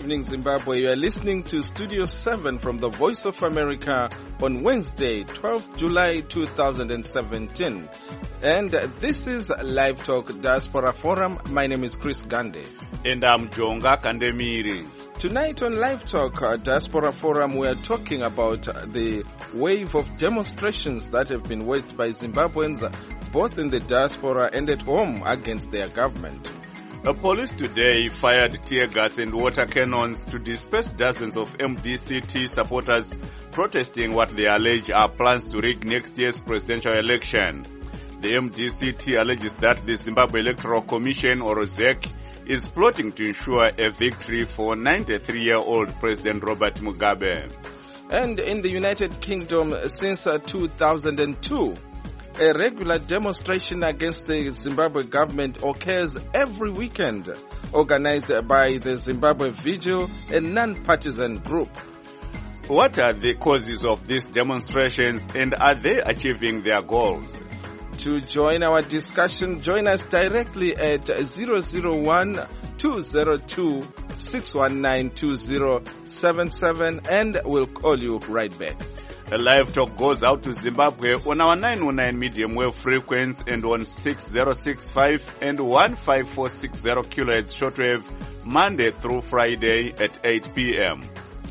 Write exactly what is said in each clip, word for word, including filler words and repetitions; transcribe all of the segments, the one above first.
evening, Zimbabwe. You are listening to Studio seven from the Voice of America on Wednesday, twelfth July two thousand seventeen. And this is Live Talk Diaspora Forum. My name is Chris Gande. And I'm Jonga Kandemiri. Tonight on Live Talk uh, Diaspora Forum, we are talking about uh, the wave of demonstrations that have been waged by Zimbabweans, uh, both in the diaspora and at home, against their government. The police today fired tear gas and water cannons to disperse dozens of M D C T supporters protesting what they allege are plans to rig next year's presidential election. The M D C T alleges that the Zimbabwe Electoral Commission, or Z E C, is plotting to ensure a victory for ninety-three-year-old President Robert Mugabe. And in the United Kingdom, since uh, two thousand two, a regular demonstration against the Zimbabwe government occurs every weekend, organized by the Zimbabwe Vigil, a non-partisan group. What are the causes of these demonstrations, and are they achieving their goals? To join our discussion, join us directly at zero zero one, two zero two, six one nine, two zero seven seven, and we'll call you right back. The Live Talk goes out to Zimbabwe on our nine oh nine medium wave frequency and on six zero six five and one five four six zero kilohertz shortwave Monday through Friday at eight p.m.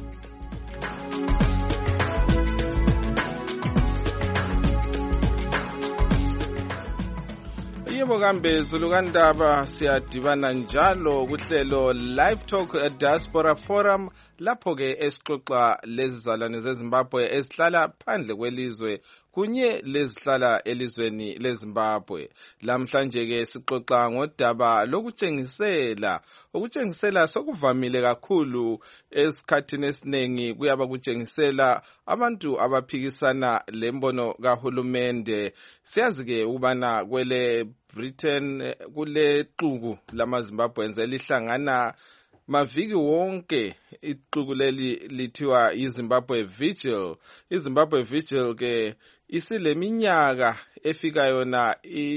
Yebo kambe zulukandaba siyadibana njalo kuhlelo Live Talk Diaspora Forum lapho ke esixoxa lezizalwane zeZimbabwe esihlala phandle kwelizwe kunye lezihlala elizweni leZimbabwe. Lamhlanje ke sixoxa ngodaba lokutshengisela ukutshengisela sokuvamile kakhulu esikhathini esiningi kuyaba kutshengisela abantu abaphikisana lembono kahulumende. Siyazi ke ubana kwele Britain kule xuku lamaZimbabweans elihlangana maviki wonke. Ixuku leli lithiwa iZimbabwe Vigil. iZimbabwe Vigil ke isileminyaka efika yona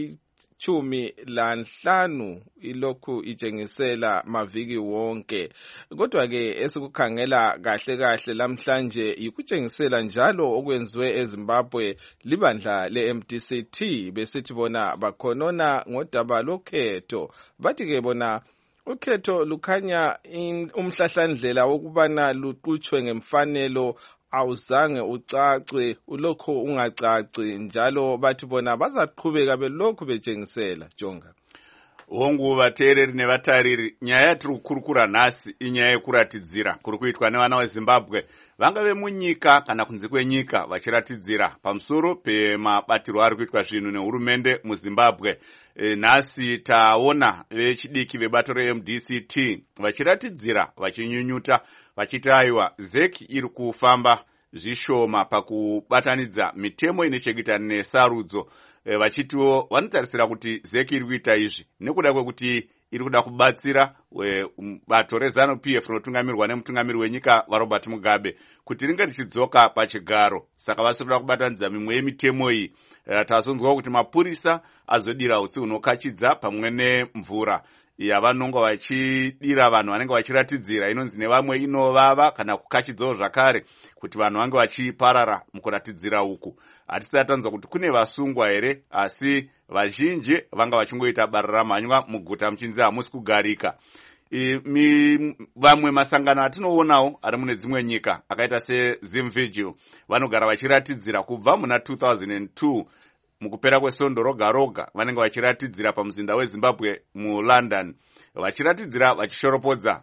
ichumi lanhlanu ilokhu itshengisela maviki wonke. Kodwa ke esikukhangela kahle kahle lamhlanje ikutshengisela njalo okwenziwe eZimbabwe libandla le-M D C T. Besithi bona bakhonona ngodaba lokhetho. Bathi ke bona ukhetho lukhanya umhlahlandlela wokubana luqutshwe ngemfanelo awuzange ucace, ulokho ungacaci, njalo bathi bona bazaqhubeka belokhu betshengisela. Jonga hongu vateereri nevatariri, nyaya yatiri kukurukura nhasi inyaya yekuratidzira kuri kuitwa nevana veZimbabwe vangave munyika kana kunze kwenyika vachiratidzira pamusoro pemabatiro ari kuitwa zvinhu nehurumende muZimbabwe. E, nhasi taona vechidiki vebato re-M D C T vachiratidzira vachinyunyuta vachiti aiwa Z E C iri kufamba zvishoma pakubatanidza mitemo inechekuita nesarudzo. E, vachitiwo vanotarisira kuti Z E C iri kuita izvi nekuda kwekuti iri kuda kubatsira bato reZANU P F rinotungamirwa nemutungamiri wenyika vaRobert Mugabe kuti ringe richidzoka pachigaro. Saka vasinoda kubatanidza mimwe yemitemo iyi. E, tazonzwa kuti mapurisa azodira utsi hunokachidza pamwe nemvura yavanonga vachidira vanhu vanenge vachiratidzira. Inonzi nevamwe inovava kana kukachidzawo zvakare kuti vanhu vange vachiparara mukuratidzira uku. Hatisati tanzwa kuti kune vasungwa here, asi vazhinji vanga vachingoita bararamhanywa muguta muchinzi hamusi kugarika. I, mi, vamwe masangano atinoonawo ari mune dzimwe nyika akaita seZimvigil vanogara vachiratidzira kubva muna two thousand two. Mukupera kwesondo roga roga vanenge vachiratidzira pamuzinda weZimbabwe muLondon, vachiratidzira vachishoropodza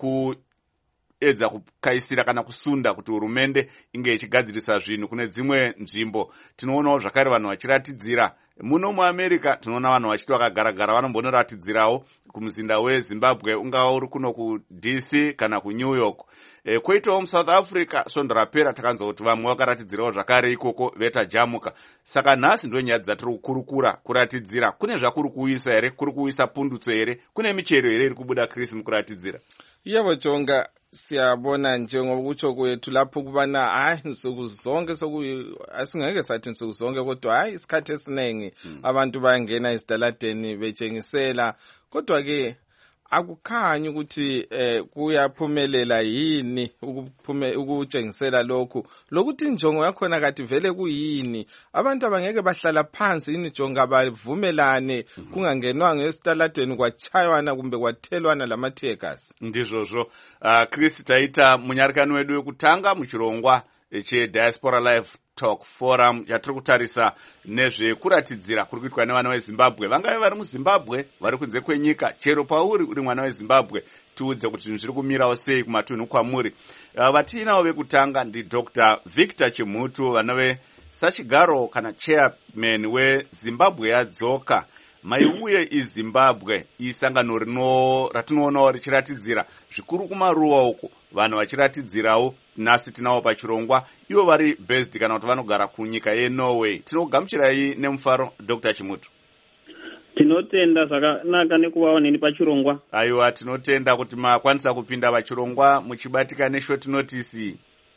nekuedza kukaisira kana kusunda kuti hurumende inge ichigadzirisa zvinhu kune dzimwe nzvimbo. Tinoonawo zvakare vanhu vachiratidzira muno muAmerica. Tinoona vanhu vachiti vakagaragara vanombonoratidzirawo kumuzinda weZimbabwe, ungava uri kuno kuD C kana kuNew York. E, kwoitawo muSouth Africa svondo rapera takanzwa kuti vamwe vakaratidzirawo zvakare ikoko vetajamuka. Saka nhasi ndo nyaya dzatiri kukurukura kuratidzira. Kune zvakuri kuisa here? Kuri kuisa pundutso here? Kune michero here iri kubuda Chris mukuratidzira? Yebo Jonga, siyabona njengokutsho kwethu lapho kubana hayi nsuku zonke soku asingeke sathi nsuku zonke kodwa hayi isikhathi esiningi abantu bayangena ezitaladeni betshengisela. Kodwa ke akukhanyi ukuthi eh kuyaphumelela yini ukuphume ukutshengisela lokhu lokuthi injongo yakhona kathi vele kuyini abantu abangeke bahlala phansi injongo abavumelane kungangenwanga esitaladeni kwachaywana kumbe kwathelwana lamathiegas ndizvozvo uh, Chris taita munyarikani wedu wekutanga muchirongwa che-Diaspora Live Talk Forum yatiri kutarisa nezvekuratidzira kuri kuitwa nevana vezimbabwe vangave vari muzimbabwe vari kunze kwenyika chero pauri uri mwana wezimbabwe tiudze kuti zvinhu zviri kumirawo sei kumatunhu kwamuri. Uh, vatiinawo vekutanga ndidr Victor Chimutu vanove sachigaro kana chairman wezimbabwe yadzoka maiuye izimbabwe isangano rino ratinoonawo richiratidzira zvikuru kumaruwa uko vanhu vachiratidzirawo nasi tinawo pachirongwa ivo vari based kana kuti vanogara kunyika yeNorway. Tinogamuchirai nemufaro Dr Chimutu. Tinotenda zvakanaka nekuvawo neni pachirongwa. Aiwa, tinotenda kuti makwanisa kupinda pachirongwa muchibatika neshort notice.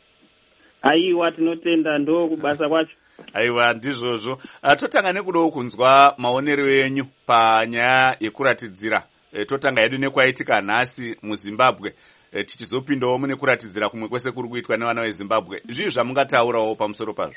Aiwa, tinotenda ndo kubasa kwacho. Aiwa, ndizvozvo. Totanga nekudawo kunzwa maonero enyu panyaya yekuratidzira. E, totanga yedu nekwaitika nhasi muZimbabwe. E, tichizopindawo mune kuratidzira kumwe kwese kuri kuitwa nevana veZimbabwe. Zvii zvamungataurawo pamusoro pazvo?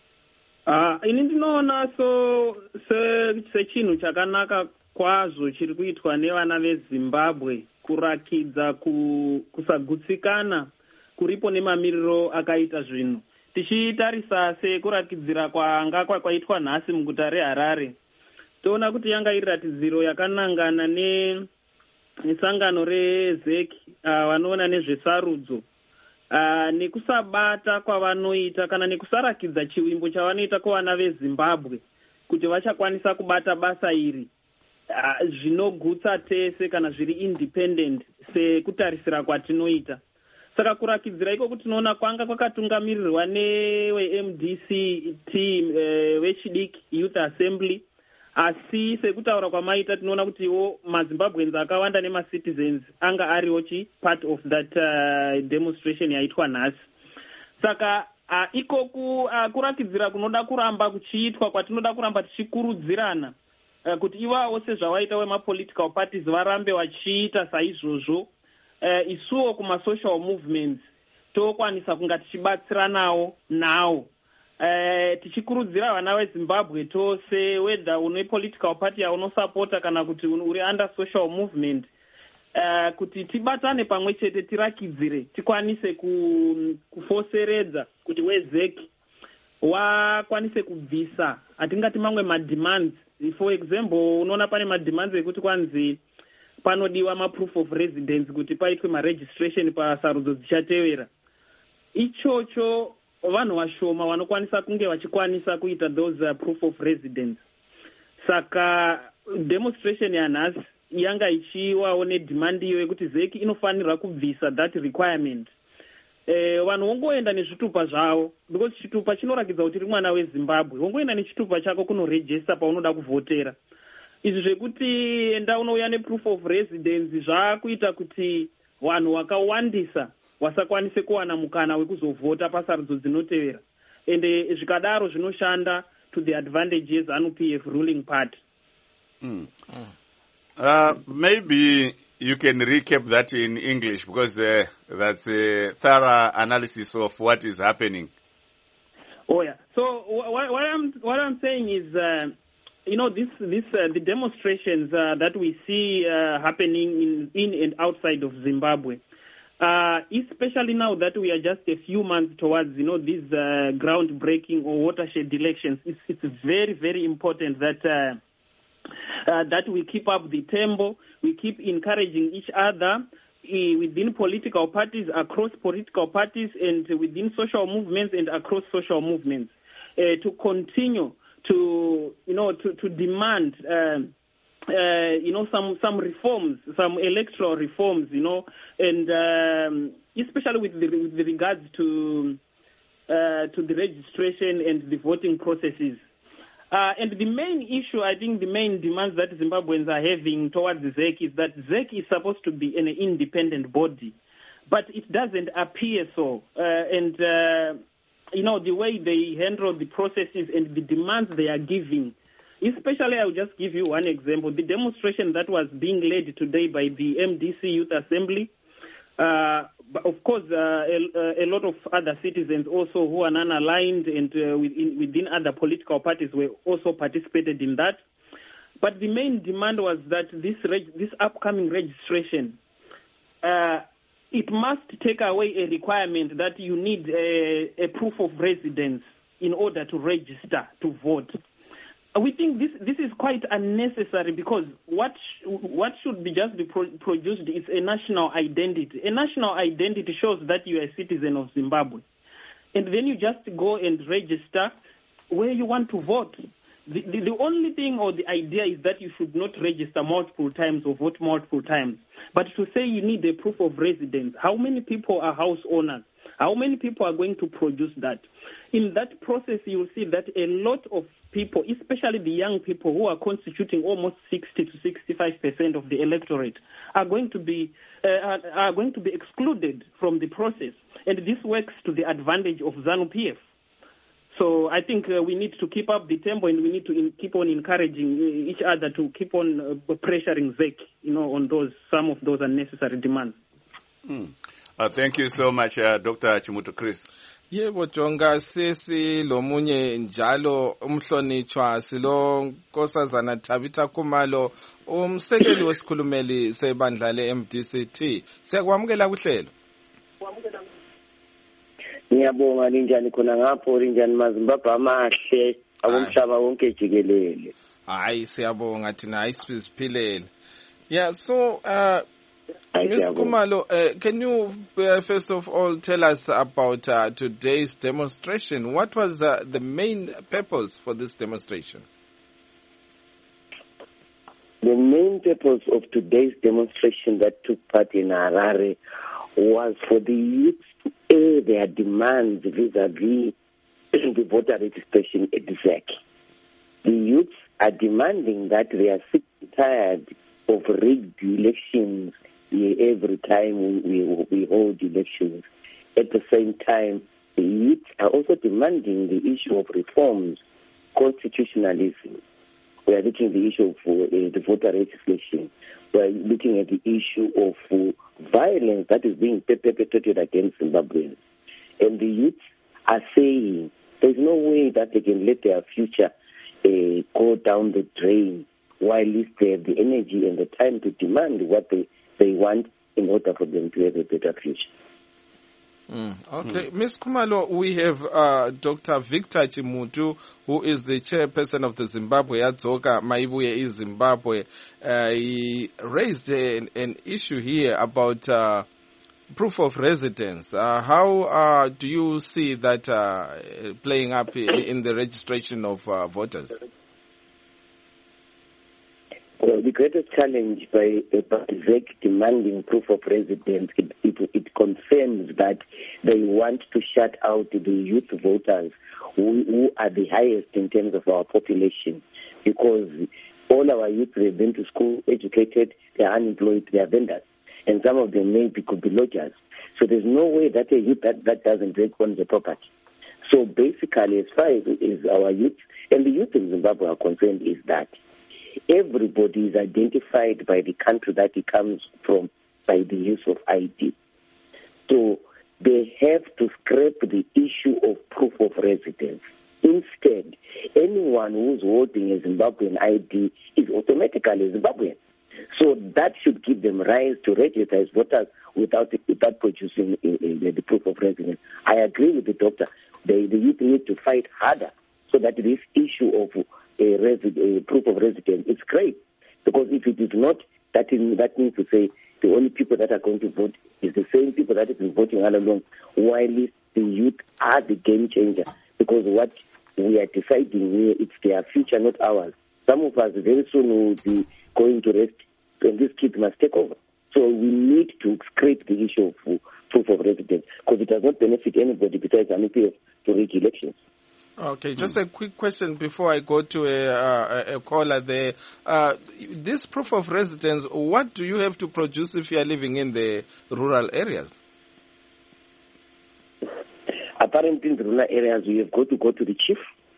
Ah, ini ndinoona so se sechinhu chakanaka kwazvo chiri kuitwa nevana veZimbabwe kurakidza ku, kusagutsikana kuripo nemamiriro akaita zvinhu. Tichitarisa sekurakidzira kwanga kwaitwa nhasi muguta reHarare, toona kuti yanga iri ratidziro yakanangana ne nesangano reZEC vanoona uh, nezvesarudzo uh, nekusabata kwavanoita kana nekusarakidza chiwimbo chavanoita kuvana veZimbabwe kuti vachakwanisa kubata basa iri uh, zvinogutsa tese kana zviri independent sekutarisira kwatinoita. Saka kurakidzira iko kuti tinoona kwanga kwakatungamirirwa newe-M D C team uh, vechidiki Youth Assembly, asi sekutaura kwamaita tinoona kuti iwo maZimbabweans akawanda nemacitizens anga ariwo chi part of that uh, demonstration yaitwa nhasi. Saka uh, ikoku uh, kurakidzira kunoda kuramba kuchiitwa kwatinoda kuramba tichikurudzirana uh, kuti ivawo sezvawaita wemapolitical parties varambe vachiita saizvozvo. Uh, isuwo kuma-social movements tokwanisa kunga tichibatsiranawo nawo. Uh, tichikurudzira vana veZimbabwe tose whether une political party yaunosapota kana kuti uri under social movement uh, kuti tibatane pamwe chete tirakidzire tikwanise ku, kufoseredza kuti weZEC wakwanise kubvisa atingati mamwe mademands. For example, unoona pane mademands ekuti kwanzi panodiwa ma-proof of residence kuti paitwe ma-registration pasarudzo dzichatevera. Ichocho vanhu vashoma vanokwanisa kunge vachikwanisa kuita those uh, proof of residence. Saka demonstration yanhasi yanga ichiwawo nedemand iyo yekuti ZEC inofanirwa kubvisa that requirement. Eh, vanhu vongoenda nezvitupa zvavo because chitupa chinorakidza kuti uri mwana weZimbabwe. Vongoenda nechitupa chako kunoregister paunoda kuvhotera. Izvi zvekuti enda unouya neproof of residence zvakuita kuti vanhu vakawandisa wasakwanise kuwana mukana wekuzovhota pasarudzo dzinotevera, ende zvikadaro zvinoshanda to the advantage yeZANU-P F ruling party. Mm. Mm. Uh, maybe you can recap that in English because uh, that's a thorough analysis of what is happening. Oh yeah. So what, what I'm what I'm saying is, uh, you know, this this uh, the demonstrations uh, that we see uh, happening in in and outside of Zimbabwe. Uh, especially now that we are just a few months towards, you know, these uh, groundbreaking or watershed elections, it's, it's very, very important that uh, uh, that we keep up the tempo, we keep encouraging each other uh, within political parties, across political parties, and within social movements and across social movements uh, to continue to, you know, to, to demand uh, Uh, you know, some, some reforms, some electoral reforms, you know, and um, especially with, the, with regards to uh, to the registration and the voting processes. Uh, and the main issue, I think the main demands that Zimbabweans are having towards ZEC is that ZEC is supposed to be an independent body, but it doesn't appear so. Uh, and, uh, you know, the way they handle the processes and the demands they are giving Especially, I'll just give you one example. The demonstration that was being led today by the M D C Youth Assembly, uh, but of course, uh, a, a lot of other citizens also who are non-aligned and uh, within, within other political parties were also participated in that. But the main demand was that this reg- this upcoming registration, uh, it must take away a requirement that you need a, a proof of residence in order to register to vote. We think this this is quite unnecessary because what sh- what should be just be pro- produced is a national identity. A national identity shows that you are a citizen of Zimbabwe, and then you just go and register where you want to vote. The, the, the only thing or the idea is that you should not register multiple times or vote multiple times. But to say you need a proof of residence, how many people are house owners? How many people are going to produce that? In that process, you will see that a lot of people, especially the young people who are constituting almost sixty to sixty-five percent of the electorate, are going to be uh, are, are going to be excluded from the process. And this works to the advantage of ZANU-P F. So I think uh, we need to keep up the tempo, and we need to in, keep on encouraging each other to keep on uh, pressuring Z E C, you know, on those some of those unnecessary demands. Mm. Uh, thank you so much, uh, Doctor Chimuto Chris. Yebo Jonga, sisi lomunye njalo umhlonitshwa silo Nkosazana Tabitha Khumalo, umsekeli wesikhulumeli sebandla le-M D C T. Siyakwamukela kuhlelo. Ngiyabonga linjani khona ngapho linjani maZimbabwe amahle abomhlaba wonke jikelele. Hayi siyabonga thina hayi siphilele. Yeah, so uh Mister Khumalo, uh, can you uh, first of all tell us about uh, today's demonstration? What was uh, the main purpose for this demonstration? The main purpose of today's demonstration that took part in Harare was for the youth to air their demands vis-a-vis the voter registration at Z E C. The youths are demanding that they are sick and tired of rigged elections every time we, we, we hold elections. At the same time, the youth are also demanding the issue of reforms, constitutionalism. We are looking at the issue of uh, the voter registration. We are looking at the issue of uh, violence that is being perpetrated against Zimbabweans. And the youth are saying there's no way that they can let their future uh, go down the drain while they have the energy and the time to demand what they they want in order for them to have a better future. Mm, okay. Mm. Miz Khumalo, we have uh, Doctor Victor Chimutu, who is the chairperson of the Zimbabwe Adzoka Maibuye Zimbabwe. Uh, he raised an, an issue here about uh, proof of residence. Uh, how uh, do you see that uh, playing up in the registration of uh, voters? Well, the greatest challenge by, by Z E C demanding proof of residence, it, it, it confirms that they want to shut out the youth voters who, who are the highest in terms of our population, because all our youth, they've been to school, educated, they're unemployed, they're vendors, and some of them maybe could be lodgers. So there's no way that a youth that, that doesn't take on the property. So basically, as far as, as our youth, and the youth in Zimbabwe are concerned, is that everybody is identified by the country that he comes from by the use of I D. So they have to scrap the issue of proof of residence. Instead, anyone who's holding a Zimbabwean I D is automatically Zimbabwean. So that should give them rise to register as voters without without producing a, a, the proof of residence. I agree with the doctor. The, the youth need to fight harder so that this issue of a, resi- a proof of residence is great. Because if it is not, that, is, that means to say the only people that are going to vote is the same people that have been voting all along, while the youth are the game changer. Because what we are deciding here, it's their future, not ours. Some of us very soon will be going to rest, and this kid must take over. So we need to scrape the issue of proof of residence, because it does not benefit anybody besides ZANU P F to rig elections. Okay, just a quick question before I go to a, uh, a caller there. Uh, this proof of residence, what do you have to produce if you are living in the rural areas? Apparently in the rural areas, we have got to go to the chief,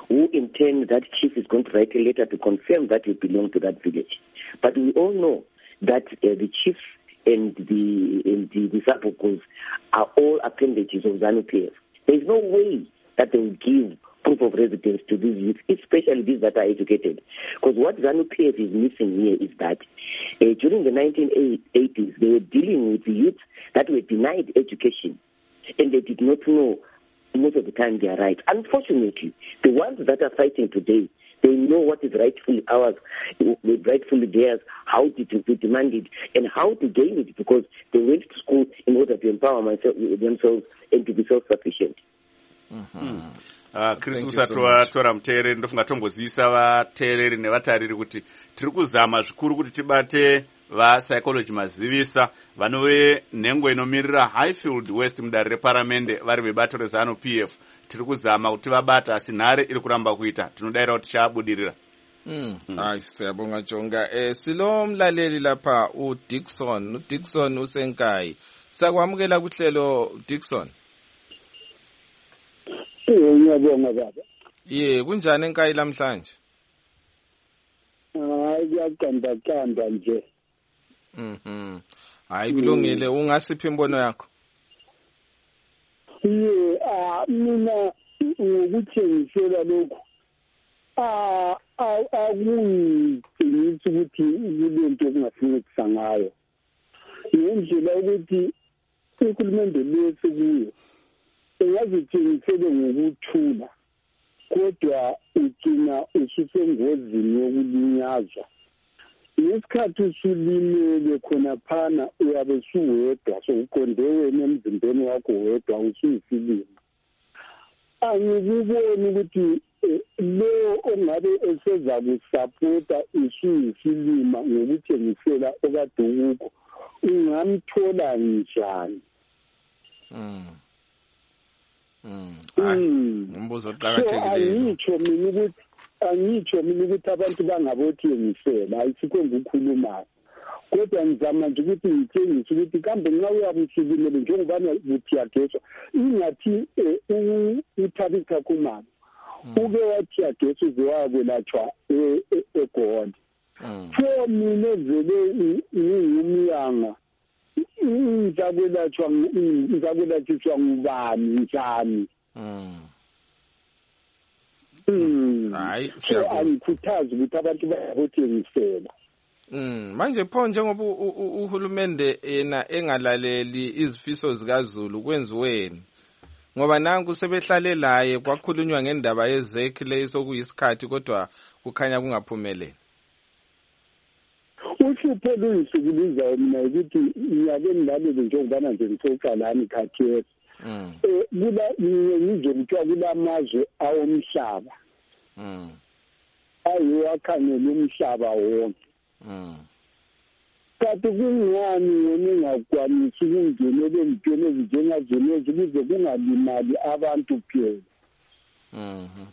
who in turn, that chief is going to write a letter to confirm that you belong to that village. But we all know that uh, the chief and the, and the, the sub-ocos are all appendages of ZANU-P F. There is no way that they will give proof of residence to these youth, especially these that are educated. Because what ZANU-P F is missing here is that uh, during the nineteen eighties, they were dealing with youth that were denied education, and they did not know most of the time their rights. Unfortunately, the ones that are fighting today, they know what is rightfully ours, rightfully theirs, how to, to demand it, and how to gain it, because they went to school in order to empower myself, themselves and to be self-sufficient. Mm-hmm. Uh, Chris usati tora muteereri ndofunga tombozivisa vateereri nevatariri kuti tiri kuzama zvikuru kuti tibate vapsychology mazivisa vanove nhengo inomirira Highfield West mudare reparamende vari vebato reZANU-P F. Tiri kuzama kuti vabata asi nhare iri kuramba kuita, tinodayira kuti chabudirira. Mm. Mm. Hayi siyabonga Jonga. Eh silo mlaleli lapha uDickson, uDickson usenkayi. Sakwamukela kuhlelo Dickson. Eh ngiyabonga baba. Ye kunjani enkayi namhlanje? Hayi kuyaqanda qanda nje. Mhm. Hayi kulungile, ungasiphi imbono yakho? Ye ah mina ngokuthengisela lokho. Ah akungicingisi ukuthi kulento okungafinikisa ngayo. Ngendlela ukuthi uhulumende lesi kuyo engazithengisele ngokuthula, kodwa ugcina ususengozini yokulinyazwa. Ngesikhathi usulimele khona phana uyabe usuwedwa, sokuqonde wena emzimbeni wakho wedwa usuyisilima. Angikuboni ukuthi lo ongabe eseza kusapota usuyisilima ngokuthengisela okadukuko ungamthola njani? Mm. Mm. Umbuzo oqhakathekileyo. Angitsho mina ukuthi angitsho mina ukuthi abantu bangabothengisela, ayisikwenza ukukhuluma. Kodwa ngizama nje ukuthi ngitshengise ukuthi kambe nxa uyabusukumele njengobana buthiyageswa ingathi uthabisa kumama. Uke wathi yageswa uzewakwelatshwa eGoli. So mina vele ngiyumyanga. Ngizakwelatshwa ngizakwelatshwa ngubani njani? Mm. Mm. Hayi siyabona. Angikhuthaza ukuthi abantu bayabothengisela. Mm, manje pho njengoba uhulumende yena engalaleli izifiso zikaZulu kwenziweni, ngoba nanku sebehlale laye kwakhulunywa ngendaba yezekhi leso kuyisikhathi kodwa kukhanya kungaphumeleli. Uhlupho luyisikulizayo mina ukuthi ngiyake ngilalele njengobana nje ngithokalani khathesi. Mm. Eh kula ngize kuthiwa kulamazwe awomhlaba. Mm. Ayiwo akhangela umhlaba wonke. Mm. Kanti kungani yona engakwanisi ukungenela entweni ezinjengazonezi ukuze kungalimali abantu kuphela? Mhm.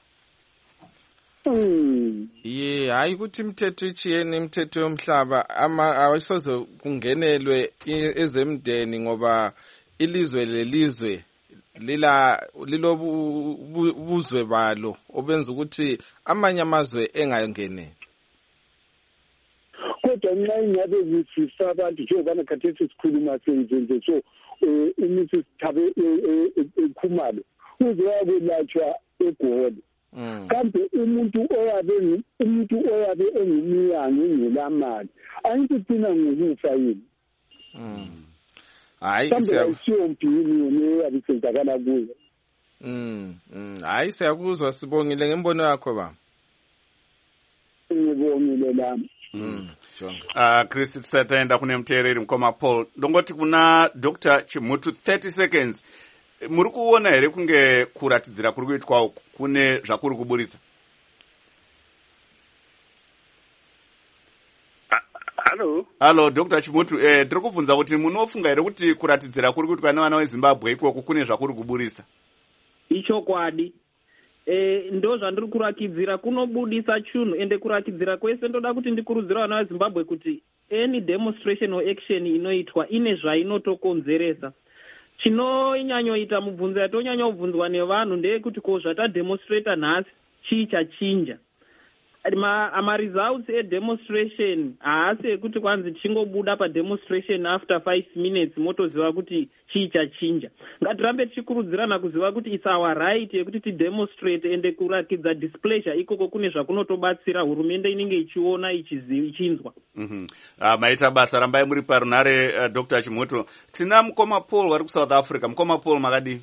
Mm. Ye hayi ukuthi imithetho ichiyene imithetho yomhlaba ama awayisoze kungenelwe ezemndeni ngoba ilizwe lelizwe lila lilobuzwe balo obenza ukuthi amanye amazwe engayengenele. Kodwa nxa ingabe zisisa abantu njengobana khathesi sikhuluma senzenze so imithi sithabe ekhumalo uzeyakwelatshwa eGoli. Kambe umuntu oyabe umuntu oyabe engumyanga engelamali ayikudina ngokufa yini? Mm. Hayi siyompini yona yabisenzakala kuyo. Mm. Hayi siyakuzwa sibongile ngembono yakho ba. Ngibongile lami. Mm. Jonga. Ah Chris tisataenda kune muteereri mukoma Paul. Ndongoti kuna Doctor Chimutu thirty seconds. Muri kuona here kunge kuratidzira kuri kuitwa uku kune zvakuri kuburitsa? Hello. Hello Doctor Chimutu, eh ndiri kubvunza kuti munofunga here kuti kuratidzira kuri kuitwa nevana veZimbabwe ikoko kune zvakuri kuburitsa? Ichokwadi. Eh ndo zvandiri kurakidzira kunobudisa chunhu ende kurakidzira kwese ndoda kuti ndikurudzira vana veZimbabwe kuti any demonstration or action inoitwa ine zvainotokonzeresa. Chinonyanyoita mubvunzo yatonyanya kubvunzwa nevanhu ndeyekuti ko zvatademonstrata nhasi chii chachinja. Ma-results edemonstration haasi ekuti kwanzi tichingobuda pademonstration after five minutes motoziva kuti chii chachinja. Ngatirambe tichikurudzirana kuziva kuti it's our right yekuti tidemonstrate ende kurakidza displeasure ikoko kune zvakunotobatsira hurumende inenge ichiona ichinzwa. mm-hmm. uh, maita basa rambai muri parunare uh, Doctor Chimoto. Tina mukoma Paul vari kuSouth Africa. Mukoma Paul makadi?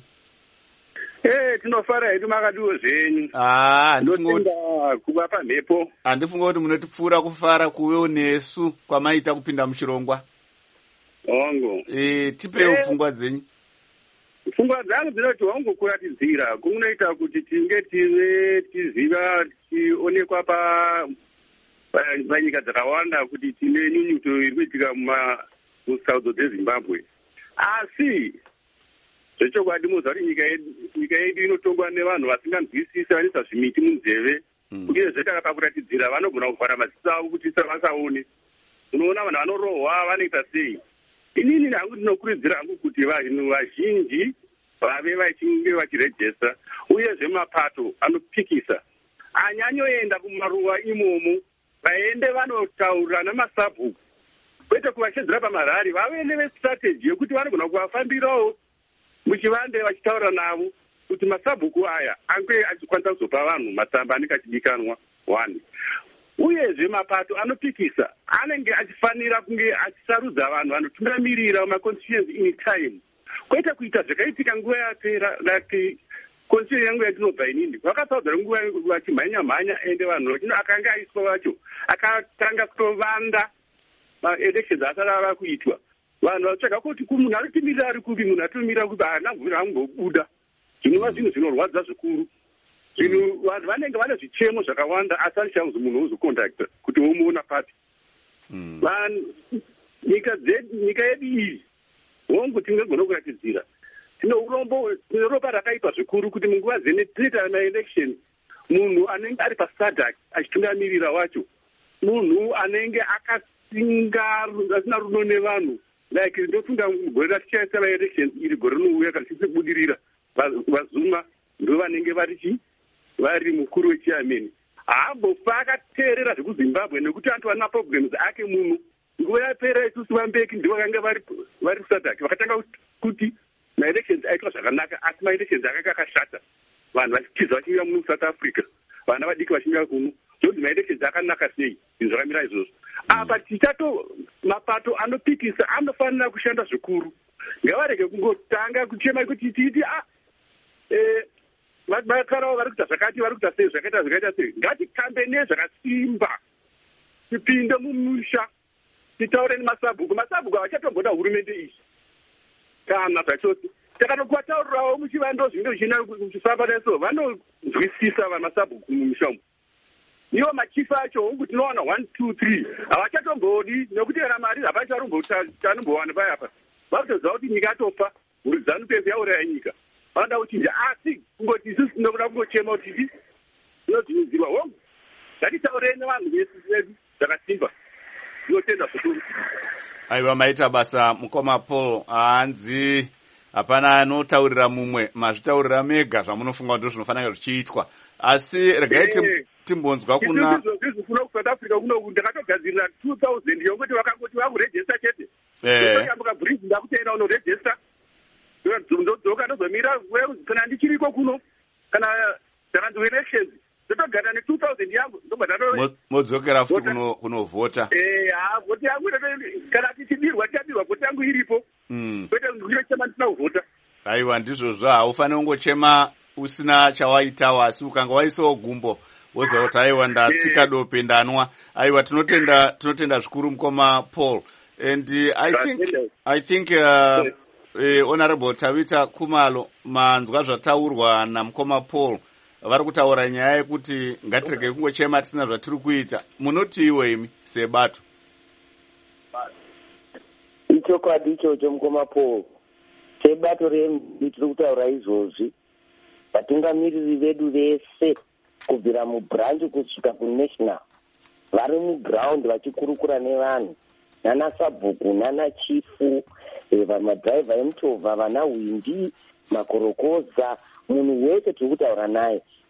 Eh, tinofara hedu makadiwo zvenyu. Ah, ndinotenda kuva pamhepo. Handifunga kuti munotipfuura kufara kuvewo nesu kwamaita kupinda muchirongwa. Ongo. Eh, tipewo pfungwa dzenyu. Pfungwa dzangu dzinoti wangokuratidzira kunoita kuti tinge tive tiziva tionekwa pa panyika dzakawanda kuti tine nyunyuto iri kuitika mumusaudzo dzeZimbabwe. Asi zvechokwadi muziva kuti nyika yedu inotongwa nevanhu vasinganzwisisi vanisa zvimiti munzeve uyezve takapakuratidzira vanogona kuvhara maziso avo kuti vasaone. Unoona vanhu vanorohwa vanoita sei. Inini hangu ndinokurudzira hangu kuti vanhu vazhinji vave vachinge vachirejesta uyezve mapato anopikisa anyanyoenda kumaruwa imomo vaende vanotaura namasabhuku kwete kuvashedzera pamarari vave nevestrategy yekuti vanogona kuvafambirawo muchivande vachitaura navo kuti masabhuku aya ange achikwanisa kuzopa vanhu matsamba anenge achidikanwa one. Uyezve mapato anopikisa anenge achifanira kunge achisarudza vanhu vanotungamirira maconstituency in time kwete kuita zvakaitika nguva yapera like constituency yangu yatinobva inini vakasaudza nguva vachimhanya mhanya ende vanhu akanga aiswa vacho akatanga kutovanda maelections asati ava kuitwa vanhu vatsvaga kuti munhu anotimirira ari kupi munhu atomirira kupi haana ambobuda zvinova zvinhu zvinorwadza zvikuru. Zvinhu vanhu vanenge vane zvichemo zvakawanda asi anichanzi munhu uzokondakta kuti womuona papi. Nyika yedu iyi hongu tingagona kuratidzira tine urombo tine ropa rakaipa zvikuru kuti munguva dzenetita maelection munhu anenge ari pasadak achitungamirira wacho munhu anenge akasinga asina rudo nevanhu like ndofunga gore ratichaisa maelections iri gore rinouya kana tichibudirira vazuma ndo vanenge varichi vari mukuru wechiameni haambofa akateerera zvekuzimbabwe nekuti antu vana problems ake munhu nguva yapera isusu vambeki ndo vakanga vari kusadak vakatanga kuti maelections aitwa zvakanaka asi maelections akanga akashata vanhu vachitiza vachinga muno South Africa vana vadiki vachinga kuno ndoti maelections akanaka sei zvinhu zvakamira izvozvo. Apa tichato mapato anopikisa anofanira kushanda zvikuru ngavarege kungotanga kuchema kuti tiiti a eh vakarawo vari kuita zvakati vari kuita sei zvakaita zvakaita sei ngatikambe nezvakasimba tipinde mumusha titaure nemasabhuku masabhuku avachatomboda hurumende iyi kana zvachose takanokuataurirawo muchivando zvinenge zvichina kuchifamba neso vanonzwisisa vamasabhuku mumusha umu ivo machifa acho hongu tinowana one two three havachatombodi nekuti kana mari havacharumbotanombowana payapa vakutoziva kuti nyika yatofa huri dzanupefu yauraya nyika vanoda kuchinja asi kungoti isusu tinokuda kungochema kuti ii inodzvinyidzirwa hongu ngatitaurei nevanhu vedu zvakasimba tinotenda zvikuru. Aiwa maita basa mukoma Paul hanzi hapana anotaurira mumwe mazvitaurira mega zvamunofunga kuti zvinofanira zvichiitwa asi regai timbonzwa kuna zvizvifuna kuSouth Africa kuno ndakatogadzirira two thousand yokuti vakangoti vakurejesta chete ndokuyambuka bridge ndakutenda unorejesta ndodzoka ndozomira kana ndichiriko kuno kana ndakanzi elections ndotogara ne two thousand yangu modzokera futi kunovhota ha vhoti yangu kana tichidirwa tichadirwa vhoti yangu iripo kwete ndinochema ndisina kuvhota. Aiwa ndizvozvo haufaniri kungochema usina chawaitawo asi ukanga waisawo gumbo wozoti aiwa ndatsika dope ndanwa. Aiwa tinotenda tinotenda zvikuru mukoma Paul and uh, I think I think uh, uh, Honorable Tavita Kumalo manzwa zvataurwa namukoma Paul vari kutaura nyaya yekuti ngatirege kungochema tisina zvatiri kuita. Munoti iwe imi sebato? Ichokwadi ichocho mukoma Paul sebato rembi tiri kutaura izvozvi vatungamiriri vedu vese kubvira mubranch kusvika kunational vari muground vachikurukura nevanhu nana sabhuku nana chifu vamadhaivha emutovha vana hwindi makorokoza munhu wese tiri kutaura naye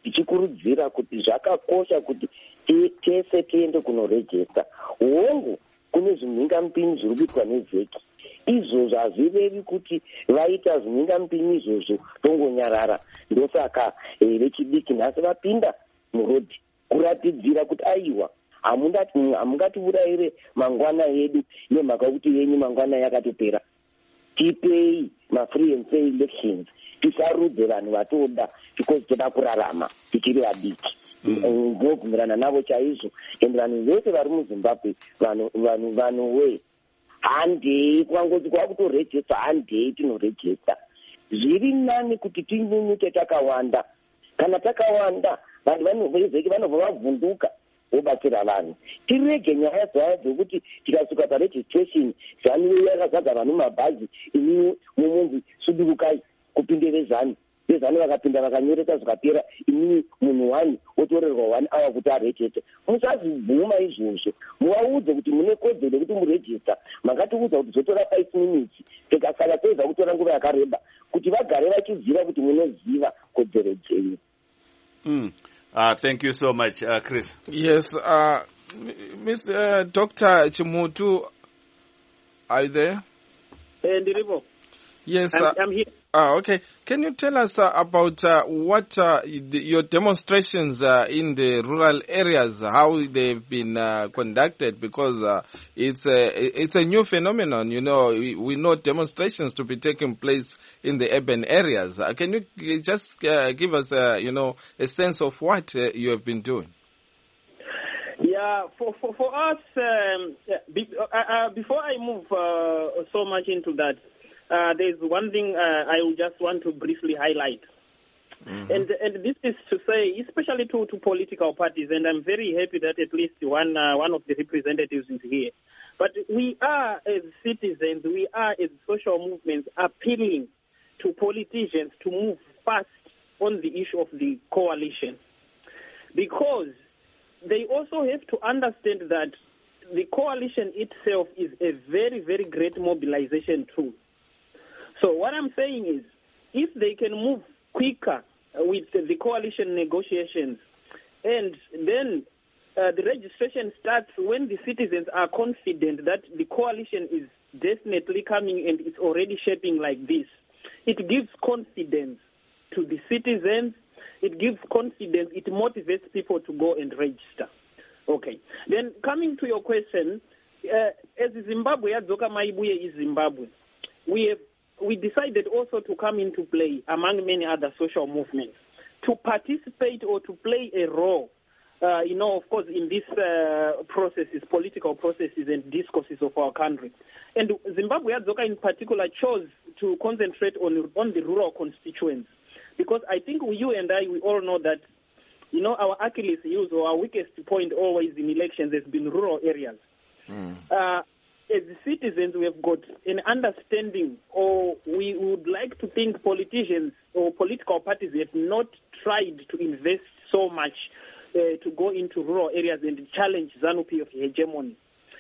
tichikurudzira kuti zvakakosha kuti tese tiende kunorejesta. Hongu kune zvimhingamupini zviri kuitwa nevheki, izvozvo hazvirevi kuti vaita zvimhingamupini izvozvo tongonyarara. Ndosaka vechidiki nhasi vapinda murodhi kuratidzira kuti aiwa, hamungatiurayire mangwana edu nemhaka yekuti yenyu mangwana yakatopera. Tipei mafree and fair elections, tisarudze vanhu vatoda because toda kurarama tichiri vadiki. Ndobvumirana navo chaizvo. Ende vanhu vese vari muZimbabwe, vanhu vanhu we handei kwangoti kwakutorejesta, handei tinorejesta. Zviri nani kuti tinyunyuke takawanda. Kana takawanda vanhu vezeki vanobva vavhunduka vobatsira vanhu. Tirege nyaya dzaya dzokuti tikasuka paregistration zanu yakazadza vanhu mabhazi, ini mumunzi sudurukai kupinde vezani. Vezani vakapinda vakanyoresa zvikapera, ini munhu wani otorerwa one hour kuti arejeste. Musazvibvuma izvozvo. Muvaudze kuti mune kodzero yekuti murejesta. Makatiudza kuti zotora five minutes. Tikasaka toedza kutora nguva yakareba kuti vagare vachiziva kuti munoziva kodzero dzenyu. Mm. Uh, thank you so much, uh, Chris. Yes, uh, Miss Uh, Doctor Chimutu, are you there? Uh, yes, I'm, uh, I'm here. Uh, okay. Can you tell us uh, about uh, what uh, the, your demonstrations uh, in the rural areas, how they've been uh, conducted? Because uh, it's a it's a new phenomenon. You know, we, we know demonstrations to be taking place in the urban areas. Uh, can you just uh, give us, uh, you know, a sense of what uh, you have been doing? Yeah, for for, for us, um, be, uh, uh, before I move uh, so much into that. Uh, there's one thing uh, I would just want to briefly highlight. Mm-hmm. And and this is to say, especially to, to political parties, and I'm very happy that at least one uh, one of the representatives is here. But we are, as citizens, we are, as social movements, appealing to politicians to move fast on the issue of the coalition. Because they also have to understand that the coalition itself is a very, very great mobilization tool. So what I'm saying is, if they can move quicker with the coalition negotiations, and then uh, the registration starts when the citizens are confident that the coalition is definitely coming and it's already shaping like this, it gives confidence to the citizens, it gives confidence, it motivates people to go and register. Okay. Then coming to your question, uh, as Zimbabwe, Adzoka Maibuye is Zimbabwe, we have we decided also to come into play among many other social movements to participate or to play a role, uh, you know, of course, in these uh, processes, political processes and discourses of our country. And Zimbabwe Adzoka in particular chose to concentrate on, on the rural constituents because I think we, you and I, we all know that, you know, our Achilles heel or our weakest point always in elections has been rural areas. Mm. Uh, As citizens, we have got an understanding, or we would like to think politicians or political parties have not tried to invest so much uh, to go into rural areas and challenge ZANU-P F hegemony.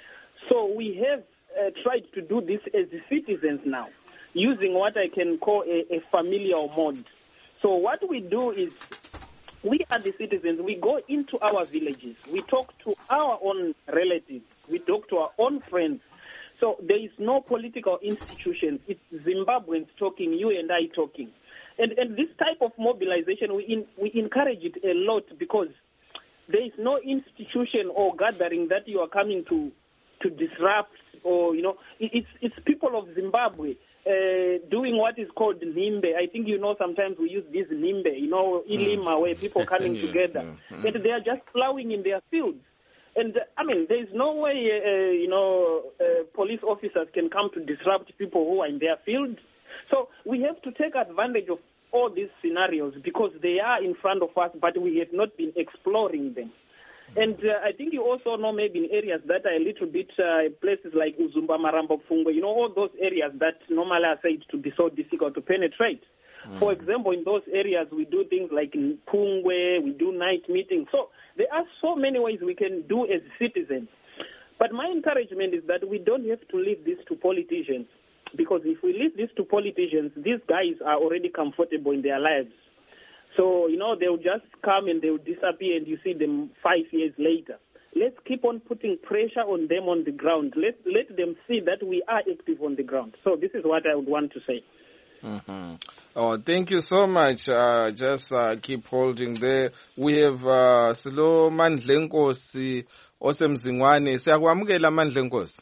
So we have uh, tried to do this as citizens now, using what I can call a, a familial mode. So what we do is, we are the citizens, we go into our villages, we talk to our own relatives, we talk to our own friends. So there is no political institutions. It's Zimbabweans talking, you and I talking. And and this type of mobilization, we in, we encourage it a lot because there is no institution or gathering that you are coming to to disrupt or, you know, it, it's it's people of Zimbabwe uh, doing what is called Nimbe. I think, you know, sometimes we use this Nimbe, you know, Ilima, mm. where people coming yeah, together. Yeah. Mm. And they are just plowing in their fields. And, uh, I mean, there is no way, uh, you know, uh, police officers can come to disrupt people who are in their fields. So we have to take advantage of all these scenarios because they are in front of us, but we have not been exploring them. And uh, I think you also know maybe in areas that are a little bit, uh, places like Uzumba, Marambo, Fungwe, you know, all those areas that normally are said to be so difficult to penetrate. Mm. For example, in those areas, we do things like in Pungwe, we do night meetings. So there are so many ways we can do as citizens. But my encouragement is that we don't have to leave this to politicians, because if we leave this to politicians, these guys are already comfortable in their lives. So, you know, they'll just come and they'll disappear and you see them five years later. Let's keep on putting pressure on them on the ground. Let, let them see that we are active on the ground. So this is what I would want to say. Mm-hmm. Oh, thank you so much. Uh, just uh, keep holding there. We have uh, Silo Mandlenkosi Osemzingwane. Siyakwamukela Mandlenkosi.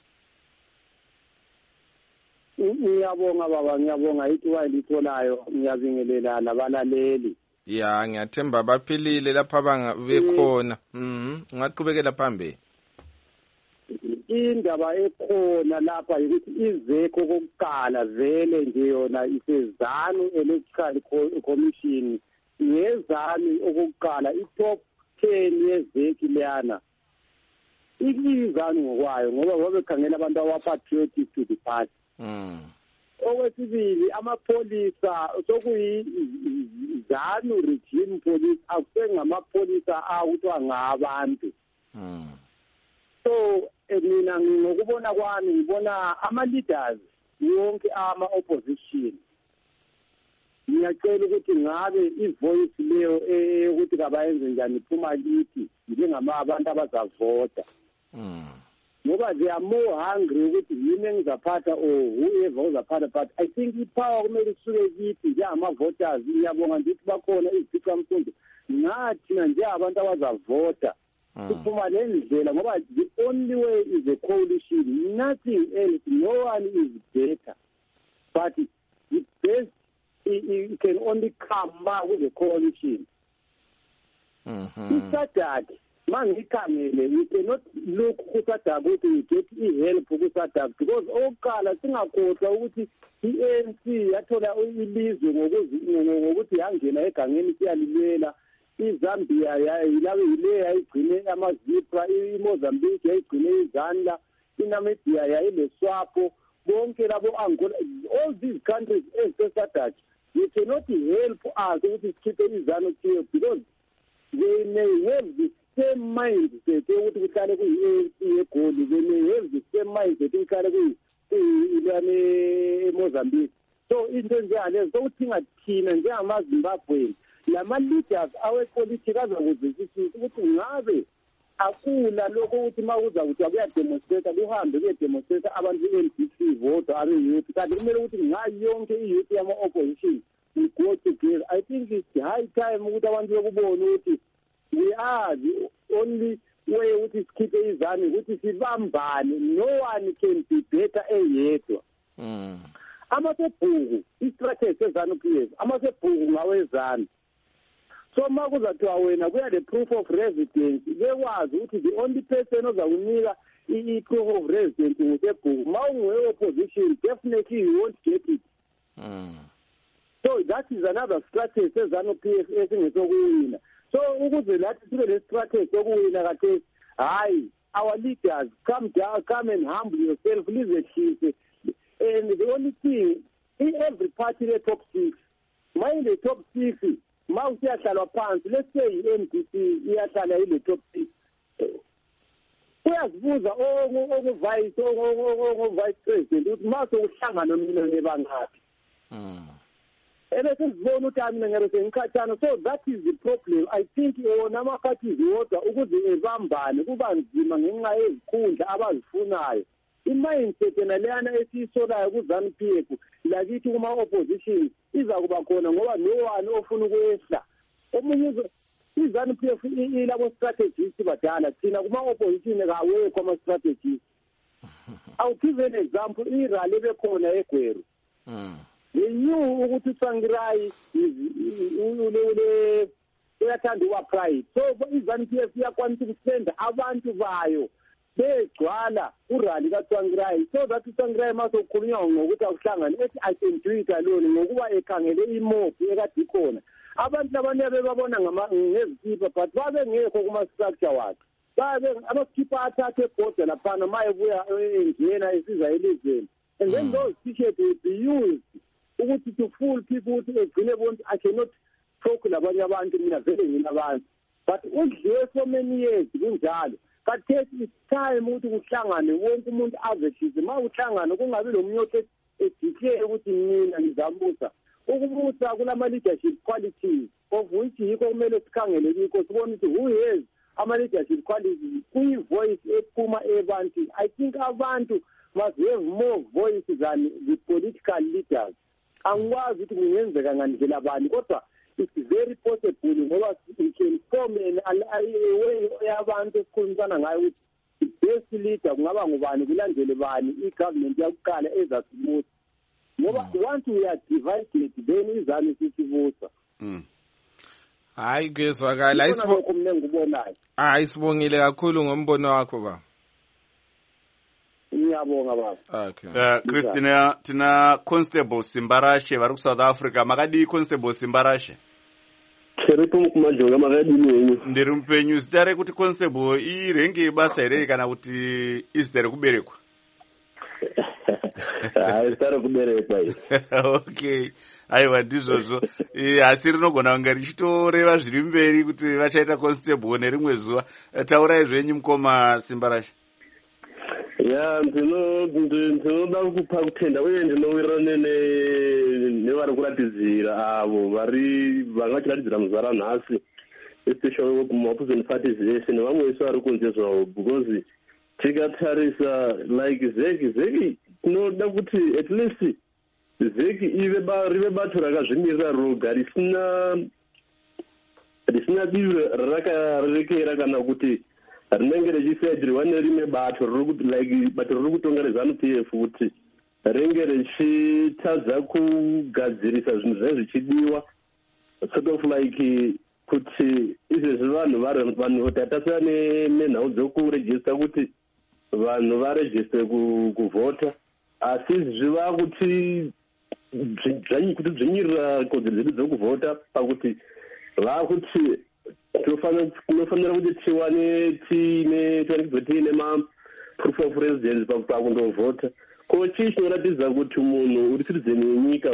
Ngiyabonga baba, ngiyabonga ithuba elitholayo, ngiyabingelela nabalaleli. Ya, ngiyathemba baphilile lapha bekhona. Mhm. Ungaqhubekela phambili. Indaba ekhona lapha ukuthi izeko kokuqala vele nje yona isezanu electoral commission yezami okokuqala i-top ten yezeki leyana ikizanu ngokwayo ngoba babekhangela abantu abapatriotic to the party. Mm. Okwesibili amapholisa sokuyizanu regime police akusengamapolisa awuthiwa ngabantu. Mm. So mina ngokubona kwami ngibona ama-leaders yonke ama-opposition ngiyacela ukuthi ngabe ivoice leyo ukuthi kabayenze njani iphuma kithi njengamabantu abazavota. Mm. Ngoba they are more hungry ukuthi yini engizaphatha or whoever uzaphatha, but I think ipower kumele isuke kithi njengama-voters. Ngiyabonga ndithi bakhona iziphicamphundo nathina njengabantu abazavota kuphuma le ndlela ngoba the only way is a coalition, nothing else. No one is better, but the best it can only come back with a coalition. Mm-hmm. Isadak mangikamele we cannot look kusadak ukuthi we get i-help kusadak because oqala singakhohlwa ukuthi i-A N C yathola ilizwe ngokuthi yangena egangeni siyalilwela. iZambia yilawe yile yayigcine amazipra, iMozambique yayigcine iZanla, iNamibia yayileswapo, bonke labo Angola, all these countries eziseSADC, you cannot help us ukuthi sikhiphe iZanu kiyo because they may have the same mindset ukuthi kuhlale kuyi-A N C eGoli, they may have the same mindset kuhlale kuyilwane eMozambique. So into njalo sokuthinga thina njengamaZimbabwean lama-leaders awepolitiki azakuzwisisa ukuthi ngabe akula lokho ukuthi uma kuza ukuthi akuyademonstrata kuhambe kuyedemonstrata abantu be-N D C vote abe-youth, kanti kumele ukuthi ngayo yonke i-youth yama-opposition we go together. I think it's high time ukuthi abantu bekubone ukuthi we are the only way ukuthi sikhiphe izanu ukuthi sibambane. No one can be better eyedwa. Mm. Amasebhuku i-strategy sezanu P F amasebhuku ngawezanu. So ma kuzathiwa wena kuya the proof of residence bekwazi ukuthi the only person ozakunika i-proof of residence ngusebhuku. Ma unguwe opposition definitely you won't get it. Mm. So that is another strategy sezanu P F esingesokuwina. So ukuze lathi sibe le strategy yokuwina kade hayi our leaders come down, come and humble yourself, leadership. And the only thing in every party the top six, mind the top six, Mount Yashala Pants, let's say M D C, Yashala in the top six. Whereas Buza, oh, vice, oh, vice president, it must have Shangan on the and I think so that is the problem. I think nama parties water ukuze evambane kuba nzima ngenxa yezikhundla abazifunayo. I-mindset naleyana esiyisolayo ku-ZANU P F lakithi kuma-opposition iza kuba khona ngoba no one ofuna ukwehla. Omunye i-ZANU P F ilabo strategists badala, thina kuma-opposition kawekho ama-strategists. I'll give an example. I-rally bekhona eGweru. They knew ukuthi uTsvangirai ule uyathanda ukuba pride. So i-ZANU P F iyakwanisa ukusenda abantu bayo begcwala urally kaTsvangirai so that uTsvangirai masokhulunywa ngokuthi akuhlangane ethi I can do it alone ngokuba ekhangele imob ekade ikhona. Abantu labanye bebabona ngezikipa but babengekho kuma-structure wakhe. Babe amaskipa athathe ebhoda laphana ma ebuya engena esiza elizweni. And then those t-shirts will be used ukuthi to fool people ukuthi egcine bonke I cannot talk labanye abantu mina vele nginabantu. But udliwe so many years kunjalo. But it's time ukuthi kuhlangane wonke umuntu azehlise ma uhlangana kungabi lo muntu ediclare ukuthi mina ngizambusa ukubusa kulama-leadership qualities of which yikho kumele sikhangele kikho sibone ukuthi who has ama-leadership qualities kuyi-voice ephuma ebantwini. I think abantu must have more voice than the political leaders. Angikwazi ukuthi kungenzeka ngandlela bani kodwa it's very possible ngoba we can form a way yabantu esikhulumisana ngayo ukuthi the best leader kungaba ngubani kulandele bani i-government yakuqala ezasibusa ngoba once we are divided then izami sisibusa. Hayi kuyezwakala hayi sibongile kakhulu ngombono wakho ba. Ngiyabonga baba. Okay. Uh, Christina tina Constable Simbarashe vari ku South Africa makadi Constable Simbarashe. Cheripo mukumajonga makadi nyenyu. Ndiri mpenyu zitare kuti Constable irenge basa here kana kuti izitare kuberekwa. Ah, izitare kuberekwa. Okay. Aiwa ndizvozvo. Eh asi rinogona kunge richitoreva zviri mberi kuti vachaita Constable nerimwe zuva. Taurai zvenyu mukoma Simbarashe. Ya ndino ndinoda kupa kutenda uye ndinowirana nevari kuratidzira avo vari vanga vachiratidzira muzara nhasi especially kuma-opposition parties ese nevamwe vese vari kunze zvavo because tikatarisa like zeki zeki tinoda kuti at least zeki ive rive bato rakazvimirira roga risina risina divi rakarekera kana kuti rinenge richifedhiriwa nerimwe bato like bato riri kutonga rezanu P F kuti ringe richitadza kugadzirisa zvinhu zvinenge zvichidiwa sort of like kuti izvezvi vanhu vanhu tatasira nenhau dzokurejista kuti vanhu varejiste kuvhota asi zviva kuti kuti dzvinyirira kodzero dzedu dzokuvhota pakuti vakuti tinofanira kuti tiwane tiine tiine ma-proof of residence pakundovhota. Ko chii chinoratidza kuti munhu uri citizen yenyika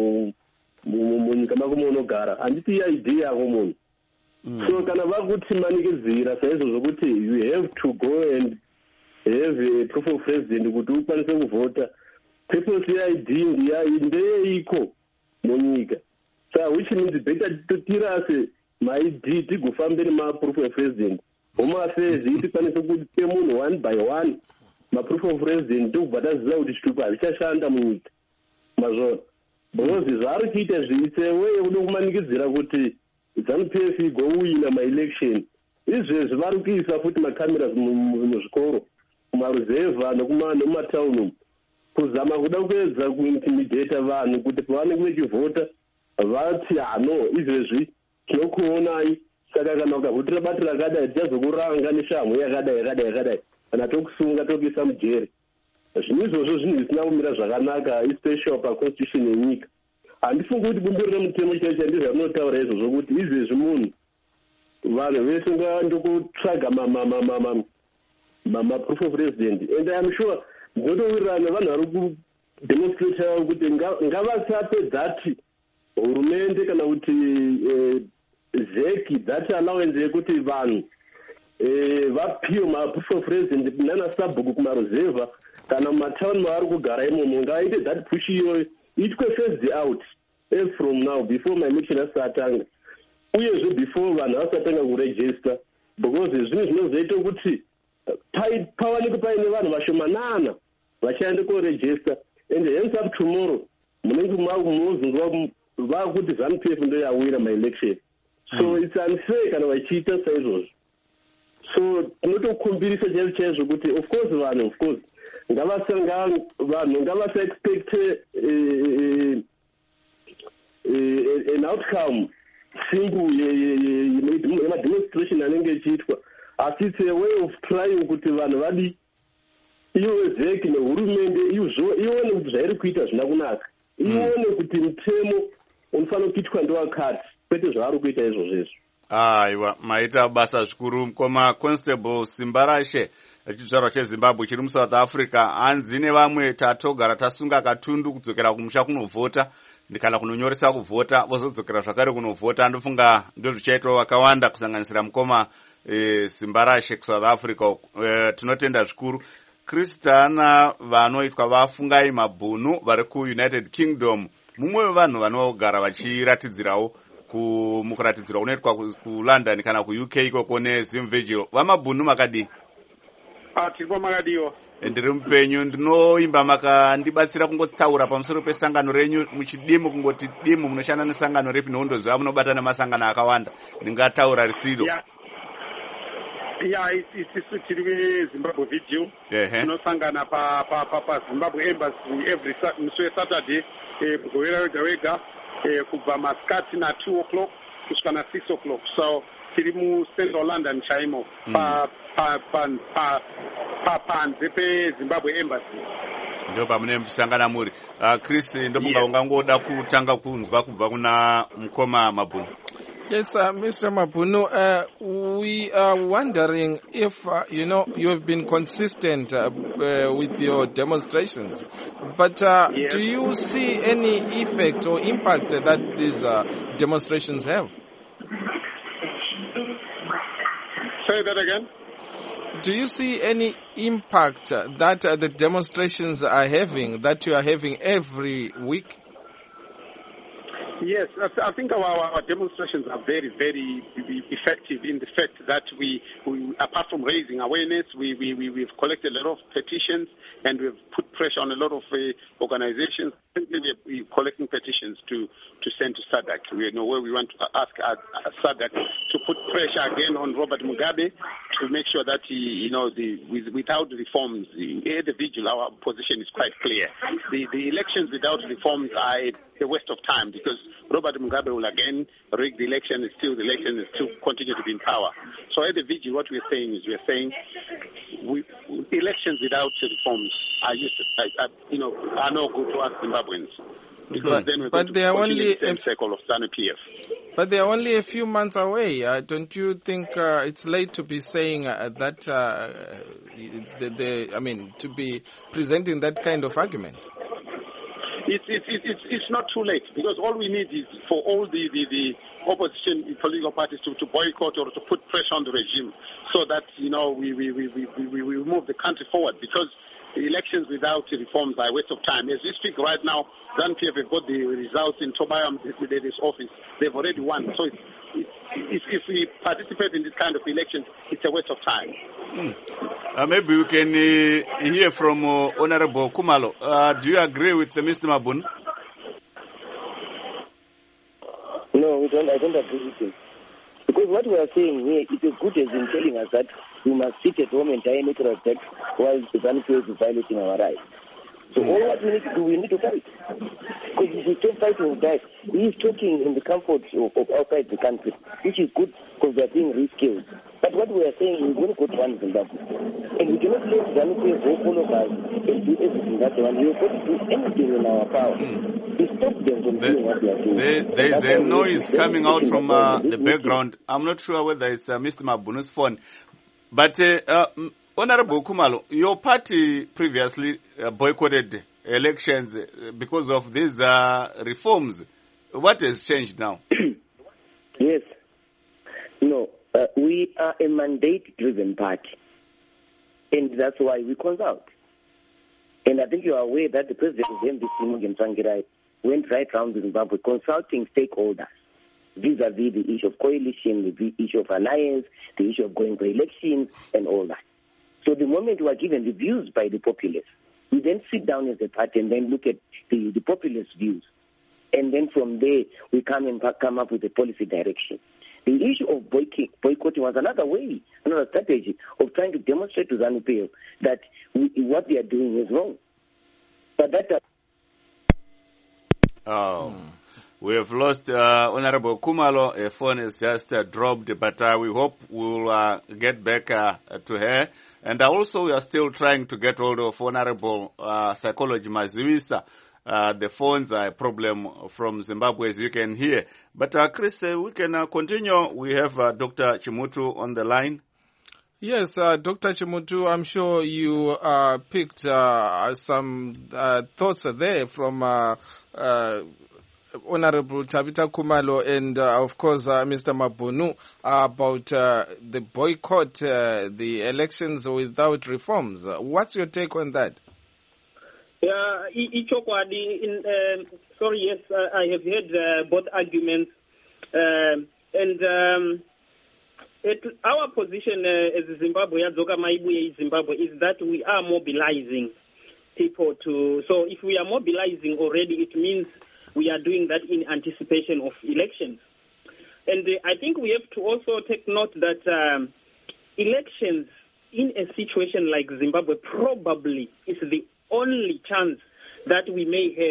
munyika mako maunogara handiti I D yako munhu. So kana vakuti manikidzira saizvozvo kuti you have to go and have a proof of residence kuti ukwanise kuvhota, purpose ye-I D ndeyeiko munyika. So which means better tirase my D tigofambe nema-proof of residence home affairs tikwanise kupe munhu one by one ma-proof of residence tokubva taziva kuti chitupa hazvichashanda munyika mazvona because zvaari kuita zviitsewe yekuda kumanikidzira kuti ZANU P F igowina ma-election izvezvi vari kuisa futi macameras muzvikoro kumaruzevha nemumataundi umu kuzama kuda kuedza kuintimidata vanhu kuti pavanenge vechivhota vati hano izvezvi tinokuonai saka kana ukavhotera bato rakadai tichazokuranga neshamhu yakadai yakadai yakadai kana tokusunga tokuisa mujeri. Zvinhu izvozvo zvinhu zvisina kumira zvakanaka especially paconstitution yenyika. Handifungi kuti bumbiro remutemo chaicho ndizvo rinotaura izvozvo kuti izvezvi munhu vanhu vese ndokutsvaga ma-proof of residence and I'm sure ndinotowirirana nevanhu vari kudemonstrata kuti ngavasape dhati hurumende kana kuti zeki dhati allowance yekuti vanhu vapiwe ma-proof of residence nana sabhuku kumaruzevha kana mumataundi mavari kugara imomo ngavaite dhati push iyoyo itwe phased out from now before ma-election asatanga uyezve before vanhu vasatanga kuregister because zvinhu zvinozoita kuti pawanike paine vanhu vashomanana vachaende koregister and hence up tomorrow munenge munozonzwa vakuti ZANU P F ndo yawina ma-election. So mm. it's unfair kana vachiita saizvozvo. So tinotokumbirisa chaizvo chaizvo kuti of course vanhu of course ngavasanga vanhu ngavasa expect an outcome simple yema-demonstration anenge ichiitwa asi it's a way of trying kuti vanhu vadi iwe zeki nehurumende ione kuti zvairi kuita zvina kunaka ione kuti mutemo unofanira kuitwa ndowakati kwete zvavari kuita izvozvo izvo. Aiwa maita basa zvikuru mukoma Constable Simbarashe chizvarwa cheZimbabwe chiri muSouth Africa. Hanzi nevamwe tatogara tasunga katundu kudzokera kumusha kunovhota kana kunonyoresa kuvhota vozodzokera zvakare kunovhota. Ndofunga ndozvichaitwa vakawanda kusanganisira mukoma e, Simbarashe kuSouth Africa. E, tinotenda zvikuru. Kristana vanoitwa vafungai mabhunu vari kuUnited Kingdom mumwe wevanhu vanogara vachiratidzirawo mukuratidzirwa kunoitwa kulondon kana kuU K ikoko neZim Vigil vamabhunu makadii? tiripo makadiwo. Ndiri mupenyu, ndinoimba makandibatsira kungotsaura pamusoro pesangano renyu muchidimu, kungoti dimu munoshanda nesangano ripi noundoziva munobata nemasangano akawanda, ndingataura risiro. ya ya isisu tiri kuZimbabwe Vigil tinosangana paZimbabwe Embassy every musi weSaturday kugowera wega wega kubva masikati na two o'clock kusvika na six o'clock. So tiri muCentral London chaimo panze peZimbabwe Embassy. Ndo pamune musangana muri. Chris, ndofunga ungangoda kutanga kunzwa kubva kuna mukoma Mabhunu. Yes, uh, Mister Mabhunu, uh, we are wondering if, uh, you know, you have been consistent uh, uh, with your demonstrations, but uh, yes. do you see any effect or impact that these uh, demonstrations have? Say that again. Do you see any impact that uh, the demonstrations are having, that you are having every week? Yes, I think our, our demonstrations are very, very effective in the fact that we, we apart from raising awareness, we, we, we, we've collected a lot of petitions and we've put pressure on a lot of uh, organizations. We're collecting petitions to, to send to SADC. We know where we want to ask uh, SADC to put pressure again on Robert Mugabe to make sure that he, you know, the, with, without reforms, the, the Vigil, our position is quite clear. The, the elections without reforms are a waste of time because Robert Mugabe will again rig the election, and still the election is still continue to be in power. So at the Vigil, what we're saying is we're saying we, elections without reforms are useless, are, you know, are no good to us Zimbabweans. Because but, then we're but going to are continue only the same cycle of ZANU P F. But they are only a few months away. Uh, don't you think uh, it's late to be saying uh, that, uh, the, the, I mean, to be presenting that kind of argument? It's, it's, it's, it's not too late because all we need is for all the, the, the opposition political parties to, to boycott or to put pressure on the regime so that, you know, we, we, we, we, we, we move the country forward because the elections without reforms are a waste of time. As we speak right now, ZANU P F have got the results in Tobias Mdletshi's office. They've already won. So it's, it's, if we participate in this kind of elections, it's a waste of time. Mm. Uh, maybe we can uh, hear from uh, Honorable Khumalo. Uh, do you agree with uh, Mister Mabhunu? No, we don't, I don't agree with him. Because what we are saying here, it is good as in telling us that we must sit at home and die natural death while the ZANU P F is violating our rights. So mm. all what we need to do, we need to fight. Because if we don't fight, we'll die. He is talking in the comfort of, of outside the country, which is good because they are being reskilled. But what we are saying is we're going to go to one Zimbabwe. And we cannot let ZANU P F go follow us and do everything that they want. We are going to do anything in our power. Mm. We stop them from the, doing what they are doing. There, there is a noise coming out from uh, the background. I'm not sure whether it's uh, Mister Mabhunu's phone. But uh, uh, Honorable Khumalo, your party previously uh, boycotted elections because of these uh, reforms. What has changed now? Yes. No, uh, we are a mandate-driven party. And that's why we consult. And I think you are aware that the president of M D C, Morgan Tsvangirai, went right around Zimbabwe consulting stakeholders vis-a-vis the issue of coalition, the issue of alliance, the issue of going for elections, and all that. So the moment we are given the views by the populace, we then sit down as a party and then look at the, the populace views. And then from there, we come and come up with a policy direction. The issue of boycotting was another way, another strategy of trying to demonstrate to ZANU P F that we, what they are doing is wrong. But that... Uh, oh. Hmm. We have lost uh, Honorable Khumalo. A phone is just uh, dropped, but uh, we hope we'll uh, get back uh, to her. And also, we are still trying to get hold of Honorable uh, Psychology Maziwisa. Uh, the phones are a problem from Zimbabwe, as you can hear. But uh, Chris, uh, we can uh, continue. We have uh, Doctor Chimutu on the line. Yes, uh, Doctor Chimutu, I'm sure you uh, picked uh, some uh, thoughts there from uh, uh, Honorable Tabita Khumalo and, uh, of course, uh, Mister Mabhunu uh, about uh, the boycott, uh, the elections without reforms. Uh, what's your take on that? Yeah, Ichokwadi, in, um, sorry, yes, uh, I have heard uh, both arguments. Uh, and um, it, our position uh, as Zimbabwe, Adzoka Maibuye Zimbabwe, is that we are mobilizing people to... So if we are mobilizing already, it means we are doing that in anticipation of elections. And uh, I think we have to also take note that um, elections in a situation like Zimbabwe probably is the only chance that we may have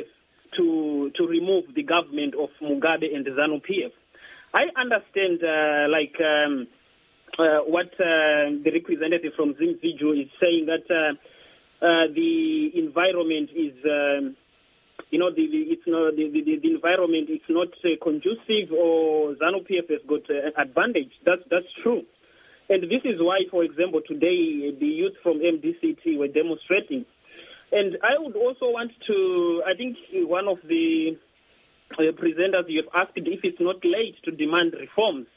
to to remove the government of Mugabe and the ZANU-P F. I understand, uh, like um, uh, what uh, the representative from Zimviju is saying, that uh, uh, the environment is, um, you know, the, the it's not the, the, the environment is not uh, conducive, or ZANU-P F has got uh, advantage. That's that's true. And this is why, for example, today the youth from M D C T were demonstrating. And I would also want to, I think one of the uh, presenters, you have asked if it's not late to demand reforms.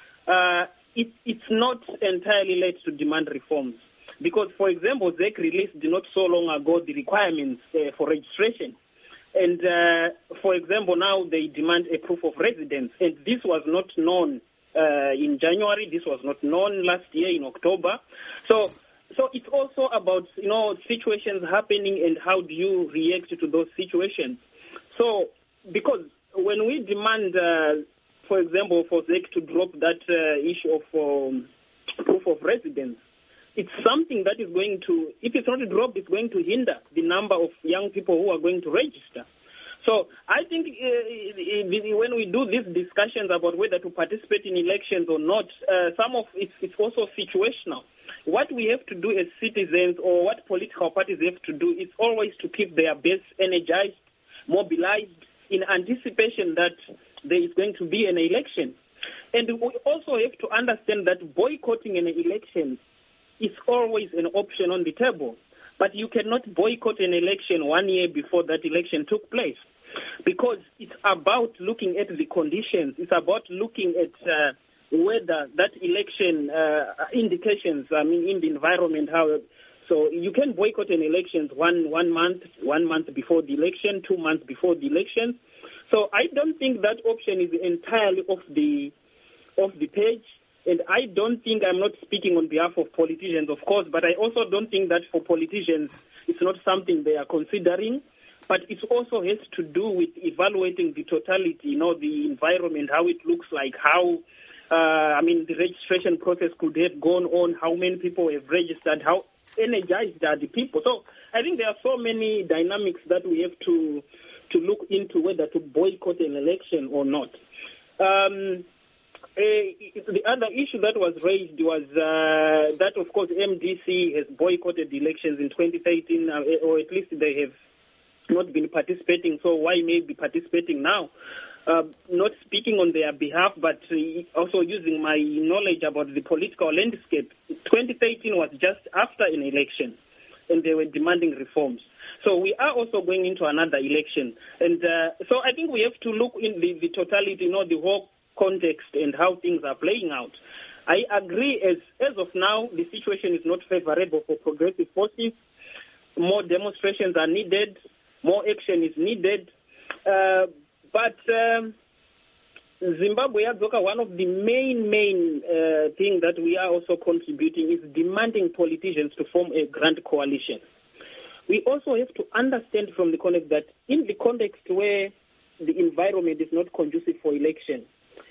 Uh, it, it's not entirely late to demand reforms. Because, for example, Z E C released not so long ago the requirements uh, for registration. And, uh, for example, now they demand a proof of residence. And this was not known Uh, in January. This was not known last year in October. So so it's also about, you know, situations happening and how do you react to those situations. So because when we demand, uh, for example, for Z E C to drop that uh, issue of um, proof of residence, it's something that is going to, if it's not dropped, it's going to hinder the number of young people who are going to register. So I think uh, when we do these discussions about whether to participate in elections or not, uh, some of it, it's also situational. What we have to do as citizens, or what political parties have to do, is always to keep their base energized, mobilized, in anticipation that there is going to be an election. And we also have to understand that boycotting an election is always an option on the table. But you cannot boycott an election one year before that election took place, because it's about looking at the conditions. It's about looking at uh, whether that election uh, indications, I mean, in the environment, how. So you can boycott an election one one month, one month before the election, two months before the election. So I don't think that option is entirely off the off the page. And I don't think, I'm not speaking on behalf of politicians, of course, but I also don't think that for politicians it's not something they are considering. But it also has to do with evaluating the totality, you know, the environment, how it looks like, how, uh, I mean, the registration process could have gone on, how many people have registered, how energized are the people. So I think there are so many dynamics that we have to to look into whether to boycott an election or not. Um, Uh, the other issue that was raised was uh, that, of course, M D C has boycotted the elections in twenty thirteen, uh, or at least they have not been participating, so why may be participating now? Uh, not speaking on their behalf, but uh, also using my knowledge about the political landscape. twenty thirteen was just after an election, and they were demanding reforms. So we are also going into another election. And uh, so I think we have to look in the, the totality, you know, the whole context and how things are playing out. I agree, as as of now, the situation is not favorable for progressive forces. More demonstrations are needed. More action is needed. Uh, but um, Zimbabwe, one of the main, main uh, things that we are also contributing is demanding politicians to form a grand coalition. We also have to understand from the context that in the context where the environment is not conducive for election,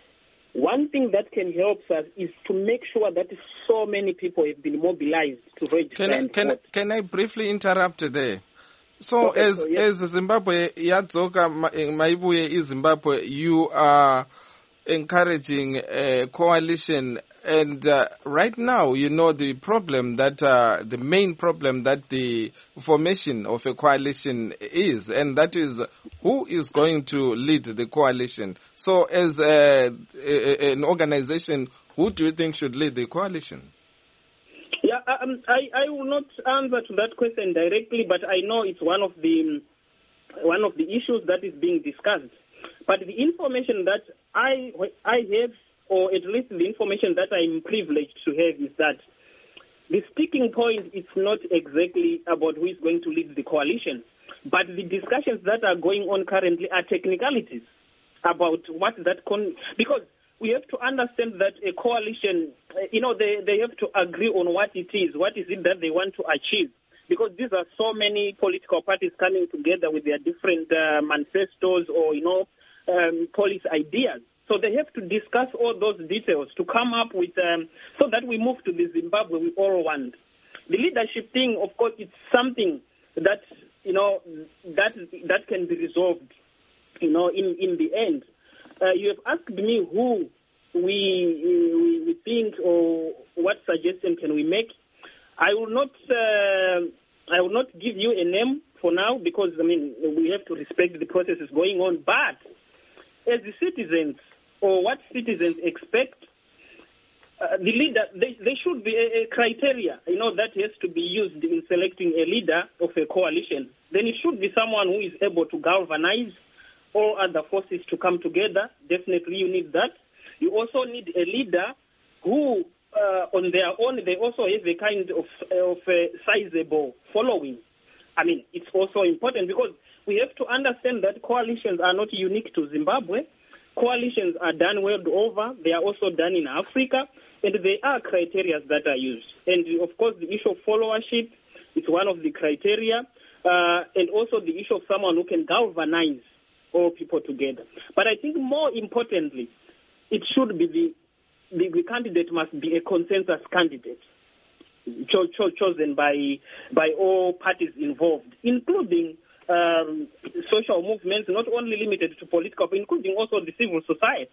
one thing that can help us is to make sure that so many people have been mobilized to register. Can I, can, can I briefly interrupt there? So, okay, as so yes. as Zimbabwe, Yadzoka Maibuye is Zimbabwe, you are encouraging a coalition, and uh, right now, you know, the problem that uh, the main problem that the formation of a coalition is, and that is who is going to lead the coalition. So, as a, a, an organization, who do you think should lead the coalition? Yeah, um, I, I will not answer to that question directly, but I know it's one of the one of the issues that is being discussed. But the information that I I have, or at least the information that I'm privileged to have, is that the sticking point is not exactly about who is going to lead the coalition, but the discussions that are going on currently are technicalities about what that con because we have to understand that a coalition, you know, they, they have to agree on what it is, what is it that they want to achieve, because these are so many political parties coming together with their different uh, manifestos or, you know, um, policy ideas. So they have to discuss all those details to come up with, um, so that we move to the Zimbabwe we all want. The leadership thing, of course, it's something that, you know, that that can be resolved, you know, in, in the end. Uh, you have asked me who we, we we think or what suggestion can we make. I will not uh, I will not give you a name for now because, I mean, we have to respect the processes going on. But as the citizens, or what citizens expect, uh, the leader, they, they should be a, a criteria, you know, that has to be used in selecting a leader of a coalition. Then it should be someone who is able to galvanize all other forces to come together. Definitely you need that. You also need a leader who, uh, on their own, they also have a kind of, of a sizable following. I mean, it's also important because we have to understand that coalitions are not unique to Zimbabwe. Coalitions are done world over. They are also done in Africa, and there are criteria that are used. And, of course, the issue of followership is one of the criteria, uh, and also the issue of someone who can galvanize all people together. But I think more importantly, it should be the, the, the candidate must be a consensus candidate, cho- cho- chosen by, by all parties involved, including Um, social movements, not only limited to political, but including also the civil society.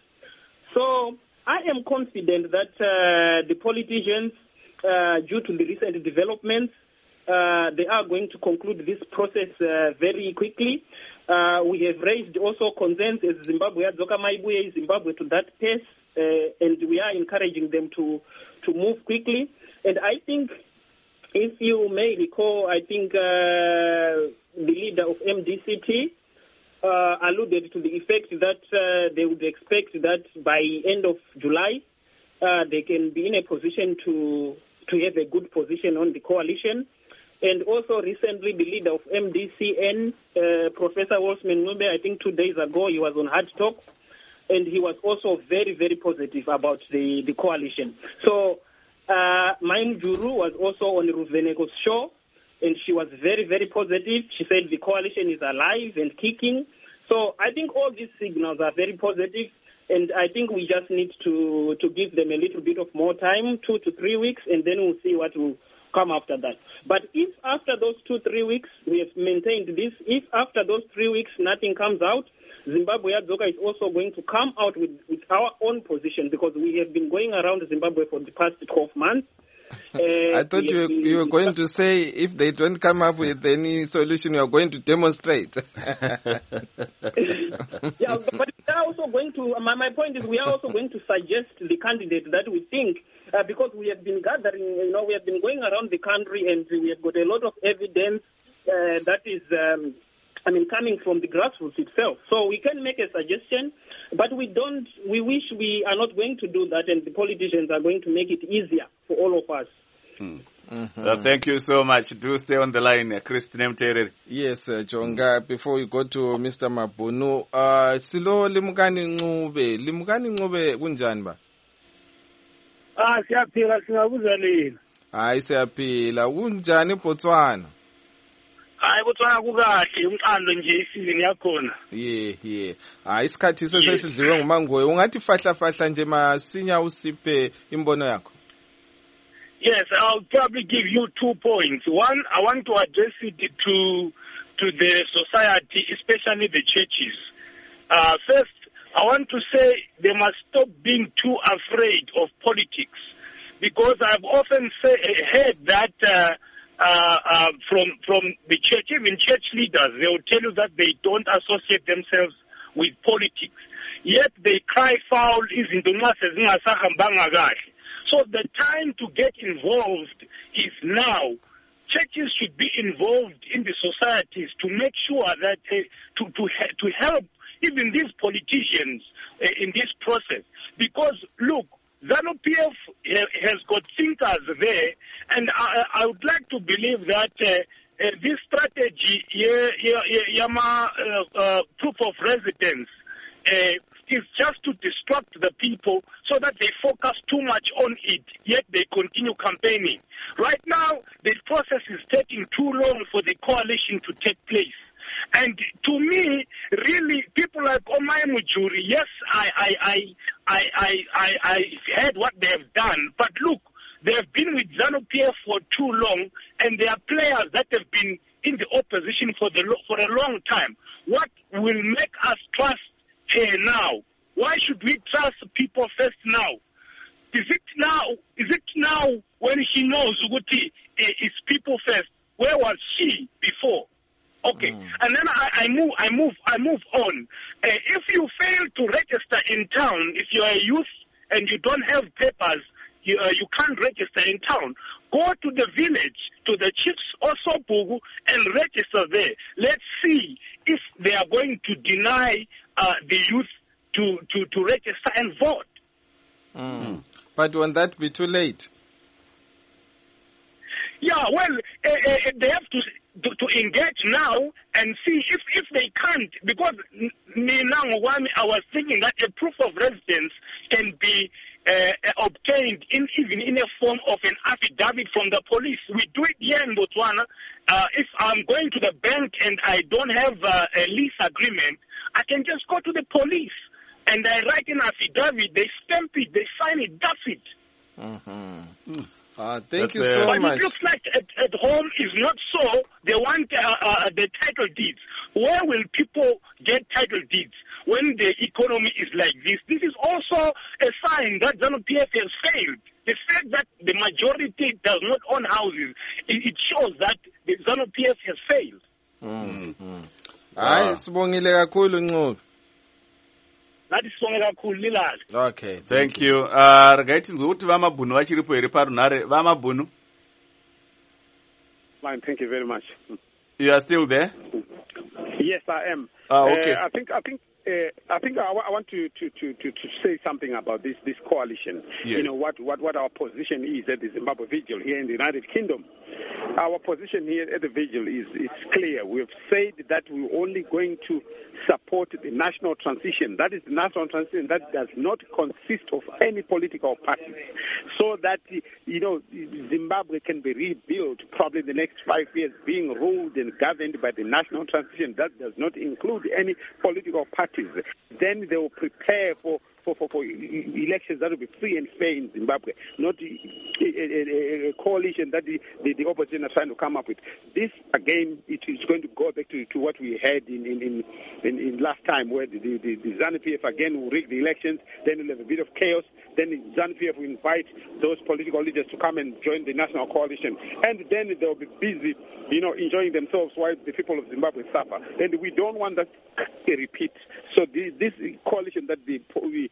So I am confident that uh, the politicians, uh, due to the recent developments, uh, they are going to conclude this process uh, very quickly. Uh, we have raised also concerns as Zimbabwe, Maibuye, Zimbabwe to that pace, uh, and we are encouraging them to, to move quickly. And I think, if you may recall, I think uh, the leader of M D C T uh, alluded to the effect that uh, they would expect that by end of July, uh, they can be in a position to to have a good position on the coalition. And also recently, the leader of M D C N, uh, Professor Wolfman Ngube, I think two days ago, he was on Hard Talk, and he was also very, very positive about the, the coalition. So Uh, Maim Juru was also on Ruveneko's show, and she was very, very positive. She said the coalition is alive and kicking. So I think all these signals are very positive, and I think we just need to, to give them a little bit of more time, two to three weeks, and then we'll see what will come after that. But if after those two, three weeks we have maintained this, if after those three weeks nothing comes out, Zimbabwe Adzoka is also going to come out with, with our own position, because we have been going around Zimbabwe for the past twelve months. Uh, I thought you, you were going to say if they don't come up with any solution, you are going to demonstrate. Yeah, but we are also going to, my, my point is we are also going to suggest the candidate that we think, uh, because we have been gathering, you know, we have been going around the country and we have got a lot of evidence uh, that is... Um, I mean, coming from the grassroots itself. So we can make a suggestion, but we don't, we wish we are not going to do that, and the politicians are going to make it easier for all of us. Hmm. Mm-hmm. Well, thank you so much. Do stay on the line, Christine Mtereri. Yes, uh, Jonga, before we go to Mister Mabunu, uh, Silo Limukani Ngube, Limukani Ngube kunjani ba? Ah, siyaphila singabuza nini? Hayi siyaphila, kunjani Botswana? Hayi Botswana kukahle, umqando nje isizini yakhona. Yeah, yeah. Hayi isikhathi iso sesidliwe ngumangoye. Ungathi fahla fahla nje masinya usiphe imbono yakho. Yes, I'll probably give you two points. One, I want to address it to to the society, especially the churches. Uh, first, I want to say they must stop being too afraid of politics, because I've often say, heard that uh, uh, uh, from from the church, even church leaders, they will tell you that they don't associate themselves with politics. Yet they cry foul, izinto nxa sezingasahambanga kahle. So the time to get involved is now. Churches should be involved in the societies to make sure that uh, to to to help even these politicians uh, in this process. Because look, ZANU-P F ha- has got thinkers there, and I, I would like to believe that uh, uh, this strategy, yeah, yeah, yeah, yeah, uh, uh, proof of residence, uh, is just to distract the people so that they focus too much on it, yet they continue campaigning. Right now, the process is taking too long for the coalition to take place. And to me, really, people like Omai Mujuri, yes, I, I, I, I, I, I, I heard what they have done, but look, they have been with ZANU-P F for too long, and they are players that have been in the opposition for the for a long time. What will make us trust her now? Why should we trust people first now? Is it now? Is it now when she knows Uguti is people first? Where was she before? Okay, mm. and then I, I move, I move, I move on. Uh, if you fail to register in town, if you are a youth and you don't have papers, you, uh, you can't register in town. Go to the village, to the chiefs or Sopugu, and register there. Let's see if they are going to deny uh, the youth to, to, to register and vote. Mm. But won't that be too late? Yeah, well, uh, uh, they have to, to to engage now and see if, if they can't, because me now, I was thinking that a proof of residence can be uh, obtained in even in a form of an affidavit from the police. We do it here in Botswana. Uh, if I'm going to the bank and I don't have uh, a lease agreement, I can just go to the police and I write an affidavit. They stamp it, they sign it, that's it. Mm-hmm. Mm. Uh, thank That's you so but much. It looks like at, at home is not so. They want uh, uh, the title deeds. Where will people get title deeds when the economy is like this? This is also a sign that ZANU-P F has failed. The fact that the majority does not own houses, it, it shows that the ZANU-P F has failed. Mm-hmm. Hayi sibongile kakhulu Ncube. Okay, thank you. Uh, Ragaiti nzokuti vamabhunu vachiripo here parunare. Vamabhunu. Fine, thank you very much. You are still there? Yes, I am. Ah, okay. Uh, I think I think uh, I think I, w- I want to, to, to, to, to say something about this this coalition. Yes. You know what, what, what our position is at the Zimbabwe Vigil here in the United Kingdom. Our position here at the Vigil is, is clear. We have said that we're only going to support the national transition. That is the national transition that does not consist of any political parties. So that, you know, Zimbabwe can be rebuilt probably the next five years being ruled and governed by the national transition. That does not include any political parties. Then they will prepare for For, for, for elections that will be free and fair in Zimbabwe, not a, a, a coalition that the, the, the opposition are trying to come up with. This, again, it is going to go back to, to what we had in, in, in, in, in last time, where the, the, the ZANU-P F again will rig the elections, then we'll have a bit of chaos, then the ZANU-P F will invite those political leaders to come and join the national coalition, and then they'll be busy, you know, enjoying themselves while the people of Zimbabwe suffer. And we don't want that to repeat. So the, this coalition that the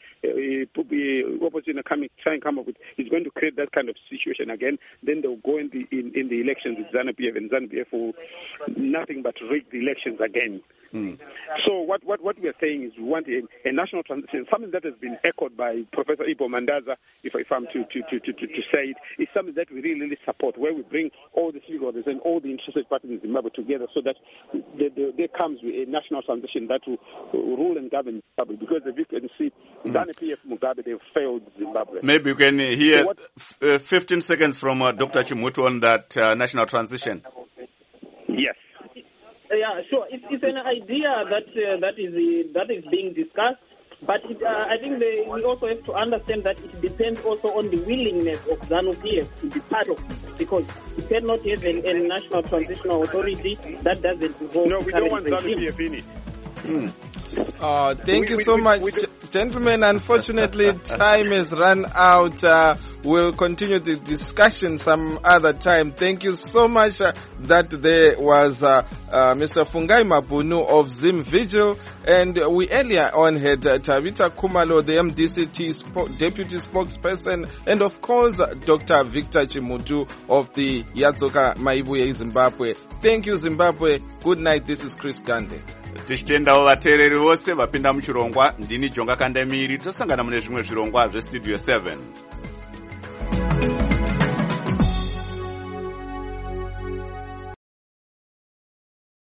uh, opposition are coming, try and come up with is going to create that kind of situation again. Then they'll go in the in, in the elections with ZANU-P F, and ZANU-P F will nothing but rig the elections again. Mm. So what, what, what we are saying is we want a, a national transition, something that has been echoed by Professor Ibo Mandaza, if, if I'm to, to, to, to, to say it, is something that we really, really support, where we bring all the stakeholders and all the interested parties in Zimbabwe together so that there the, the comes with a national transition that will, will rule and govern Zimbabwe. Because if you can see, mm. ZANU-P F, Mugabe, they've failed Zimbabwe. Maybe you can hear so what, uh, fifteen seconds from uh, Doctor Chimutu on that uh, national transition. Yes. Yeah, sure. It's, it's an idea that uh, that is uh, that is being discussed, but it, uh, I think they, we also have to understand that it depends also on the willingness of ZANU-P F to be part of it, because we cannot have a, a national transitional authority that doesn't involve. No, we don't want ZANU-P F in it. Mm. Uh, thank we, you we, so we, much, we, we gentlemen. Unfortunately, time has run out. Uh, we'll continue the discussion some other time. Thank you so much. Uh, that there was uh, uh, Mister Fungai Mabhunu of Zim Vigil, and we earlier on had uh, Tavita Kumalo, the M D C T sp- deputy spokesperson, and of course uh, Doctor Victor Chimutu of the Yadzoka Maibuye Zimbabwe. Thank you, Zimbabwe. Good night. This is Chris Gandhi. tichitendawo vateereri vose vapinda muchirongwa. Ndini Jonga Kandemiri. Tosangana mune zvimwe zvirongwa zvestudio seven.